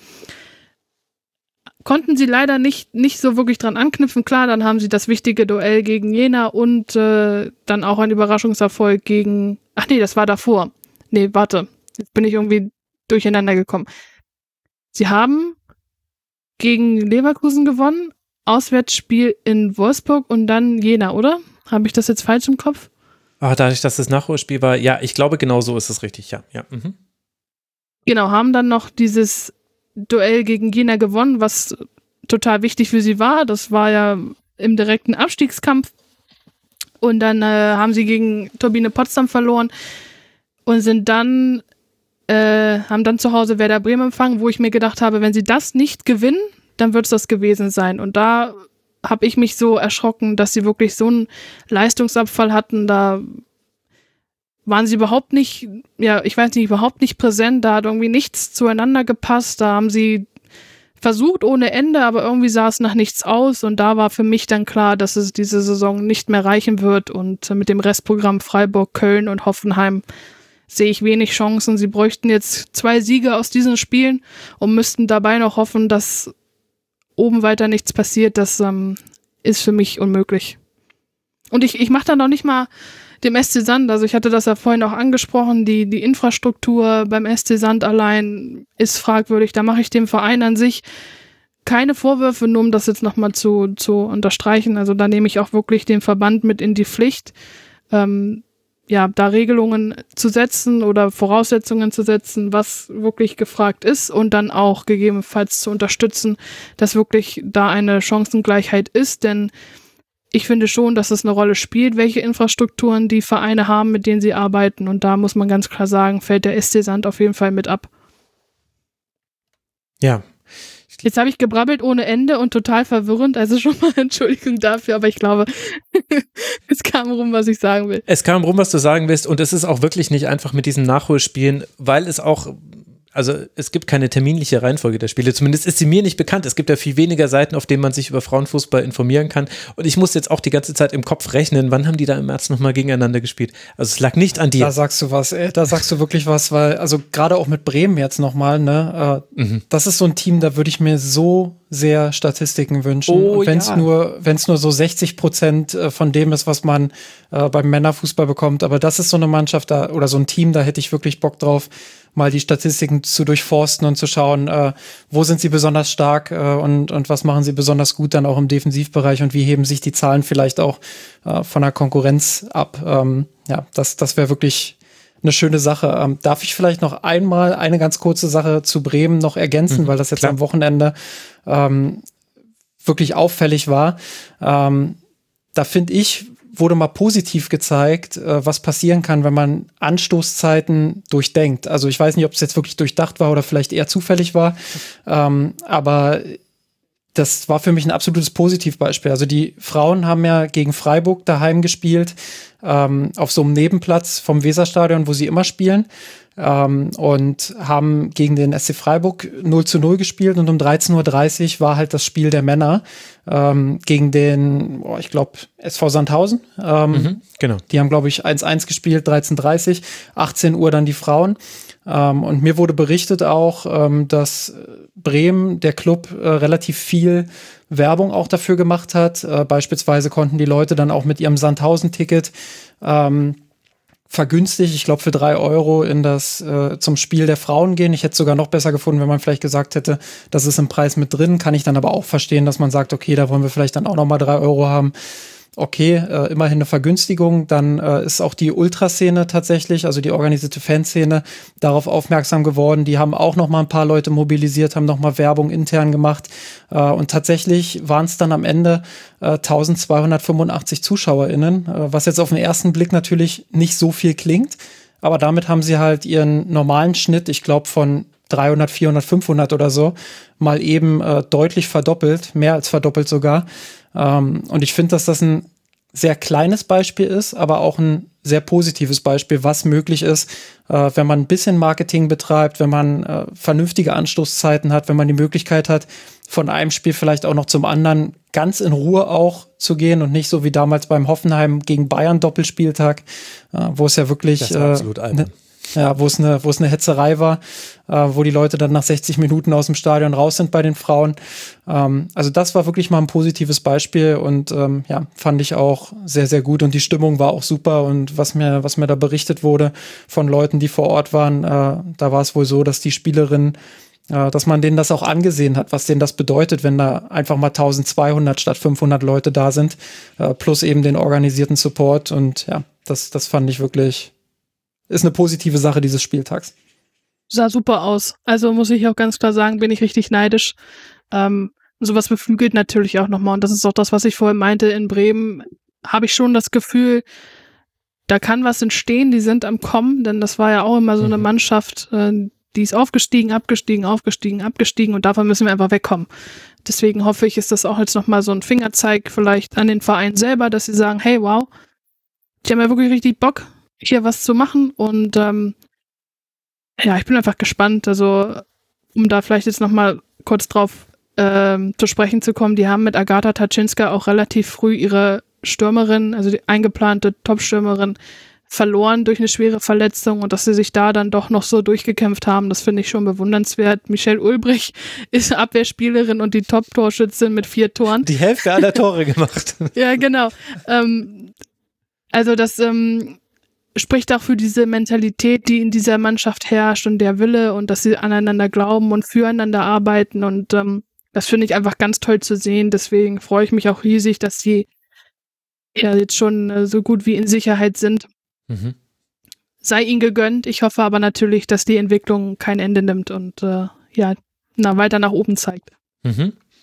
Konnten sie leider nicht, nicht so wirklich dran anknüpfen. Klar, dann haben sie das wichtige Duell gegen Jena und äh, dann auch ein Überraschungserfolg gegen, ach nee, das war davor. Nee, warte, jetzt bin ich irgendwie durcheinander gekommen. Sie haben gegen Leverkusen gewonnen, Auswärtsspiel in Wolfsburg und dann Jena, oder? Habe ich das jetzt falsch im Kopf? Ah, dadurch, dass das Nachholspiel war, ja, ich glaube, genau so ist es richtig, ja. ja. Mhm. Genau, haben dann noch dieses Duell gegen Jena gewonnen, was total wichtig für sie war. Das war ja im direkten Abstiegskampf. Und dann äh, haben sie gegen Turbine Potsdam verloren und sind dann, äh, haben dann zu Hause Werder Bremen empfangen, wo ich mir gedacht habe, wenn sie das nicht gewinnen, dann wird es das gewesen sein. Und da habe ich mich so erschrocken, dass sie wirklich so einen Leistungsabfall hatten. Da waren sie überhaupt nicht, ja, ich weiß nicht, überhaupt nicht präsent. Da hat irgendwie nichts zueinander gepasst. Da haben sie versucht ohne Ende, aber irgendwie sah es nach nichts aus. Und da war für mich dann klar, dass es diese Saison nicht mehr reichen wird. Und mit dem Restprogramm Freiburg, Köln und Hoffenheim sehe ich wenig Chancen. Sie bräuchten jetzt zwei Siege aus diesen Spielen und müssten dabei noch hoffen, dass oben weiter nichts passiert. Das ähm, ist für mich unmöglich. Und ich, ich mache dann noch nicht mal dem S C Sand, also ich hatte das ja vorhin auch angesprochen, die, die Infrastruktur beim S C Sand allein ist fragwürdig. Da mache ich dem Verein an sich keine Vorwürfe, nur um das jetzt nochmal zu, zu unterstreichen. Also da nehme ich auch wirklich den Verband mit in die Pflicht, ähm, ja, da Regelungen zu setzen oder Voraussetzungen zu setzen, was wirklich gefragt ist und dann auch gegebenenfalls zu unterstützen, dass wirklich da eine Chancengleichheit ist, denn ich finde schon, dass es eine Rolle spielt, welche Infrastrukturen die Vereine haben, mit denen sie arbeiten, und da muss man ganz klar sagen, fällt der S C Sand auf jeden Fall mit ab. Ja. Jetzt habe ich gebrabbelt ohne Ende und total verwirrend, also schon mal Entschuldigung dafür, aber ich glaube, es kam rum, was ich sagen will. Es kam rum, was du sagen willst, und es ist auch wirklich nicht einfach mit diesen Nachholspielen, weil es auch also es gibt keine terminliche Reihenfolge der Spiele, zumindest ist sie mir nicht bekannt. Es gibt ja viel weniger Seiten, auf denen man sich über Frauenfußball informieren kann und ich muss jetzt auch die ganze Zeit im Kopf rechnen, wann haben die da im März nochmal gegeneinander gespielt? Also es lag nicht an dir. Da sagst du was, ey, da sagst du wirklich was, weil, also gerade auch mit Bremen jetzt nochmal, ne, äh, mhm. das ist so ein Team, da würde ich mir so sehr Statistiken wünschen. Oh, und wenn es ja. nur, wenn es nur so sechzig Prozent von dem ist, was man äh, beim Männerfußball bekommt, aber das ist so eine Mannschaft da oder so ein Team, da hätte ich wirklich Bock drauf, mal die Statistiken zu durchforsten und zu schauen, äh, wo sind sie besonders stark äh, und, und was machen sie besonders gut dann auch im Defensivbereich und wie heben sich die Zahlen vielleicht auch äh, von der Konkurrenz ab. Ähm, ja, das, das wäre wirklich eine schöne Sache. Ähm, darf ich vielleicht noch einmal eine ganz kurze Sache zu Bremen noch ergänzen, mhm, weil das jetzt klar. am Wochenende ähm, wirklich auffällig war. Ähm, da finde ich, wurde mal positiv gezeigt, äh, was passieren kann, wenn man Anstoßzeiten durchdenkt. Also ich weiß nicht, ob es jetzt wirklich durchdacht war oder vielleicht eher zufällig war, ähm, aber das war für mich ein absolutes Positivbeispiel. Also die Frauen haben ja gegen Freiburg daheim gespielt, ähm, auf so einem Nebenplatz vom Weserstadion, wo sie immer spielen, ähm, und haben gegen den S C Freiburg null zu null gespielt und um dreizehn Uhr dreißig war halt das Spiel der Männer ähm, gegen den, oh, ich glaube, S V Sandhausen. Ähm, mhm, genau. Die haben, glaube ich, eins eins gespielt, dreizehn Uhr dreißig, achtzehn Uhr dann die Frauen. Ähm, und mir wurde berichtet auch, ähm, dass Bremen, der Club, äh, relativ viel Werbung auch dafür gemacht hat. Äh, beispielsweise konnten die Leute dann auch mit ihrem Sandhausen-Ticket ähm, vergünstigt, ich glaube für drei Euro in das äh, zum Spiel der Frauen gehen. Ich hätte es sogar noch besser gefunden, wenn man vielleicht gesagt hätte, das ist im Preis mit drin. Kann ich dann aber auch verstehen, dass man sagt, okay, da wollen wir vielleicht dann auch noch mal drei Euro haben. Okay, äh, immerhin eine Vergünstigung. Dann äh, ist auch die Ultraszene tatsächlich, also die organisierte Fanszene, darauf aufmerksam geworden. Die haben auch noch mal ein paar Leute mobilisiert, haben noch mal Werbung intern gemacht. Äh, und tatsächlich waren es dann am Ende äh, eintausendzweihundertfünfundachtzig ZuschauerInnen, äh, was jetzt auf den ersten Blick natürlich nicht so viel klingt. Aber damit haben sie halt ihren normalen Schnitt, ich glaube von dreihundert, vierhundert, fünfhundert oder so, mal eben äh, deutlich verdoppelt, mehr als verdoppelt sogar. Um, und ich finde, dass das ein sehr kleines Beispiel ist, aber auch ein sehr positives Beispiel, was möglich ist, äh, wenn man ein bisschen Marketing betreibt, wenn man äh, vernünftige Anstoßzeiten hat, wenn man die Möglichkeit hat, von einem Spiel vielleicht auch noch zum anderen ganz in Ruhe auch zu gehen und nicht so wie damals beim Hoffenheim gegen Bayern Doppelspieltag, äh, wo es ja wirklich das war absolut albern. Ne, Ja, wo es eine, wo es eine Hetzerei war, äh, wo die Leute dann nach sechzig Minuten aus dem Stadion raus sind bei den Frauen. Ähm, also das war wirklich mal ein positives Beispiel und ähm, ja, fand ich auch sehr, sehr gut und die Stimmung war auch super und was mir, was mir da berichtet wurde von Leuten, die vor Ort waren, äh, da war es wohl so, dass die Spielerinnen, äh, dass man denen das auch angesehen hat, was denen das bedeutet, wenn da einfach mal eintausendzweihundert statt fünfhundert Leute da sind, äh, plus eben den organisierten Support und ja, das, das fand ich wirklich ist eine positive Sache dieses Spieltags. Sah super aus. Also muss ich auch ganz klar sagen, bin ich richtig neidisch. Ähm, sowas beflügelt natürlich auch nochmal. Und das ist auch das, was ich vorhin meinte. In Bremen habe ich schon das Gefühl, da kann was entstehen. Die sind am Kommen, denn das war ja auch immer so eine Mannschaft, äh, die ist aufgestiegen, abgestiegen, aufgestiegen, abgestiegen und davon müssen wir einfach wegkommen. Deswegen hoffe ich, ist das auch jetzt nochmal so ein Fingerzeig vielleicht an den Verein selber, dass sie sagen, hey, wow, die haben ja wirklich richtig Bock, hier was zu machen und ähm, ja, ich bin einfach gespannt, also um da vielleicht jetzt nochmal kurz drauf ähm, zu sprechen zu kommen, die haben mit Agata Taczynska auch relativ früh ihre Stürmerin, also die eingeplante Top-Stürmerin verloren durch eine schwere Verletzung und dass sie sich da dann doch noch so durchgekämpft haben, das finde ich schon bewundernswert. Michelle Ulbrich ist Abwehrspielerin und die Top-Torschützin mit vier Toren. Die Hälfte aller Tore gemacht. Ja, genau. Ähm, also das ähm, spricht auch für diese Mentalität, die in dieser Mannschaft herrscht und der Wille und dass sie aneinander glauben und füreinander arbeiten und ähm, das finde ich einfach ganz toll zu sehen. Deswegen freue ich mich auch riesig, dass sie ja jetzt schon äh, so gut wie in Sicherheit sind. Mhm. Sei ihnen gegönnt. Ich hoffe aber natürlich, dass die Entwicklung kein Ende nimmt und äh, ja, na, weiter nach oben zeigt. Mhm.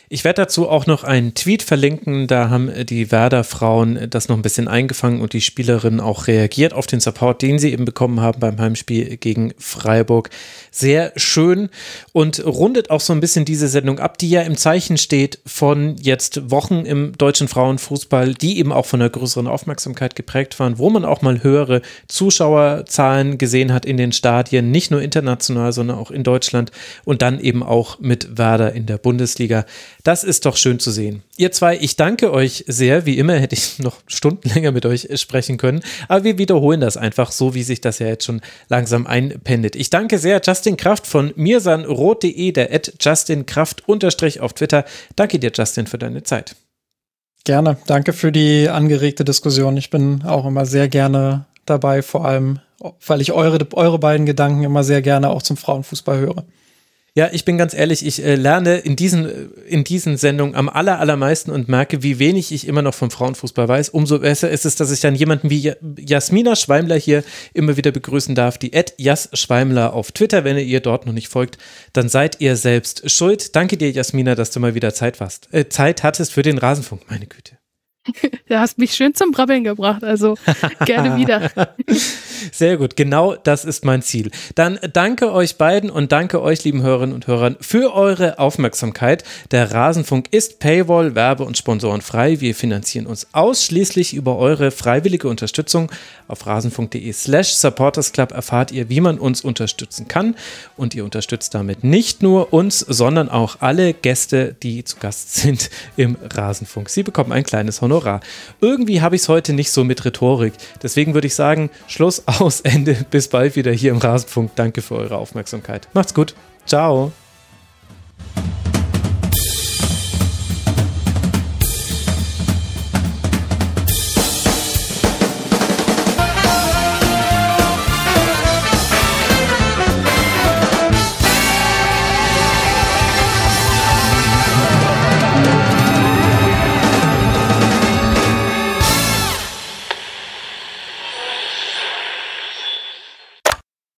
Ich werde dazu auch noch einen Tweet verlinken, da haben die Werder-Frauen das noch ein bisschen eingefangen und die Spielerinnen auch reagiert auf den Support, den sie eben bekommen haben beim Heimspiel gegen Freiburg. Sehr schön und rundet auch so ein bisschen diese Sendung ab, die ja im Zeichen steht von jetzt Wochen im deutschen Frauenfußball, die eben auch von einer größeren Aufmerksamkeit geprägt waren, wo man auch mal höhere Zuschauerzahlen gesehen hat in den Stadien, nicht nur international, sondern auch in Deutschland und dann eben auch mit Werder in der Bundesliga. Das ist doch schön zu sehen. Ihr zwei, ich danke euch sehr. Wie immer hätte ich noch Stunden länger mit euch sprechen können, aber wir wiederholen das einfach so, wie sich das ja jetzt schon langsam einpendet. Ich danke sehr Justin Kraft von mirsanroth punkt de, der at justinkraft unterstrich auf Twitter. Danke dir, Justin, für deine Zeit. Gerne. Danke für die angeregte Diskussion. Ich bin auch immer sehr gerne dabei, vor allem, weil ich eure, eure beiden Gedanken immer sehr gerne auch zum Frauenfußball höre. Ja, ich bin ganz ehrlich, ich äh, lerne in diesen, in diesen Sendungen am aller, allermeisten und merke, wie wenig ich immer noch vom Frauenfußball weiß. Umso besser ist es, dass ich dann jemanden wie Jasmina Schweimler hier immer wieder begrüßen darf, die at jas schweimler auf Twitter. Wenn ihr ihr dort noch nicht folgt, dann seid ihr selbst schuld. Danke dir, Jasmina, dass du mal wieder Zeit, warst, äh, Zeit hattest für den Rasenfunk. Meine Güte. Du hast mich schön zum Brabbeln gebracht, also gerne wieder. Sehr gut, genau das ist mein Ziel. Dann danke euch beiden und danke euch, lieben Hörerinnen und Hörern, für eure Aufmerksamkeit. Der Rasenfunk ist Paywall, Werbe- und Sponsorenfrei. Wir finanzieren uns ausschließlich über eure freiwillige Unterstützung. Auf rasenfunk.de slash supportersclub erfahrt ihr, wie man uns unterstützen kann. Und ihr unterstützt damit nicht nur uns, sondern auch alle Gäste, die zu Gast sind im Rasenfunk. Sie bekommen ein kleines Honorar. Irgendwie habe ich es heute nicht so mit Rhetorik. Deswegen würde ich sagen, Schluss, aus, Ende. Bis bald wieder hier im Rasenfunk. Danke für eure Aufmerksamkeit. Macht's gut. Ciao.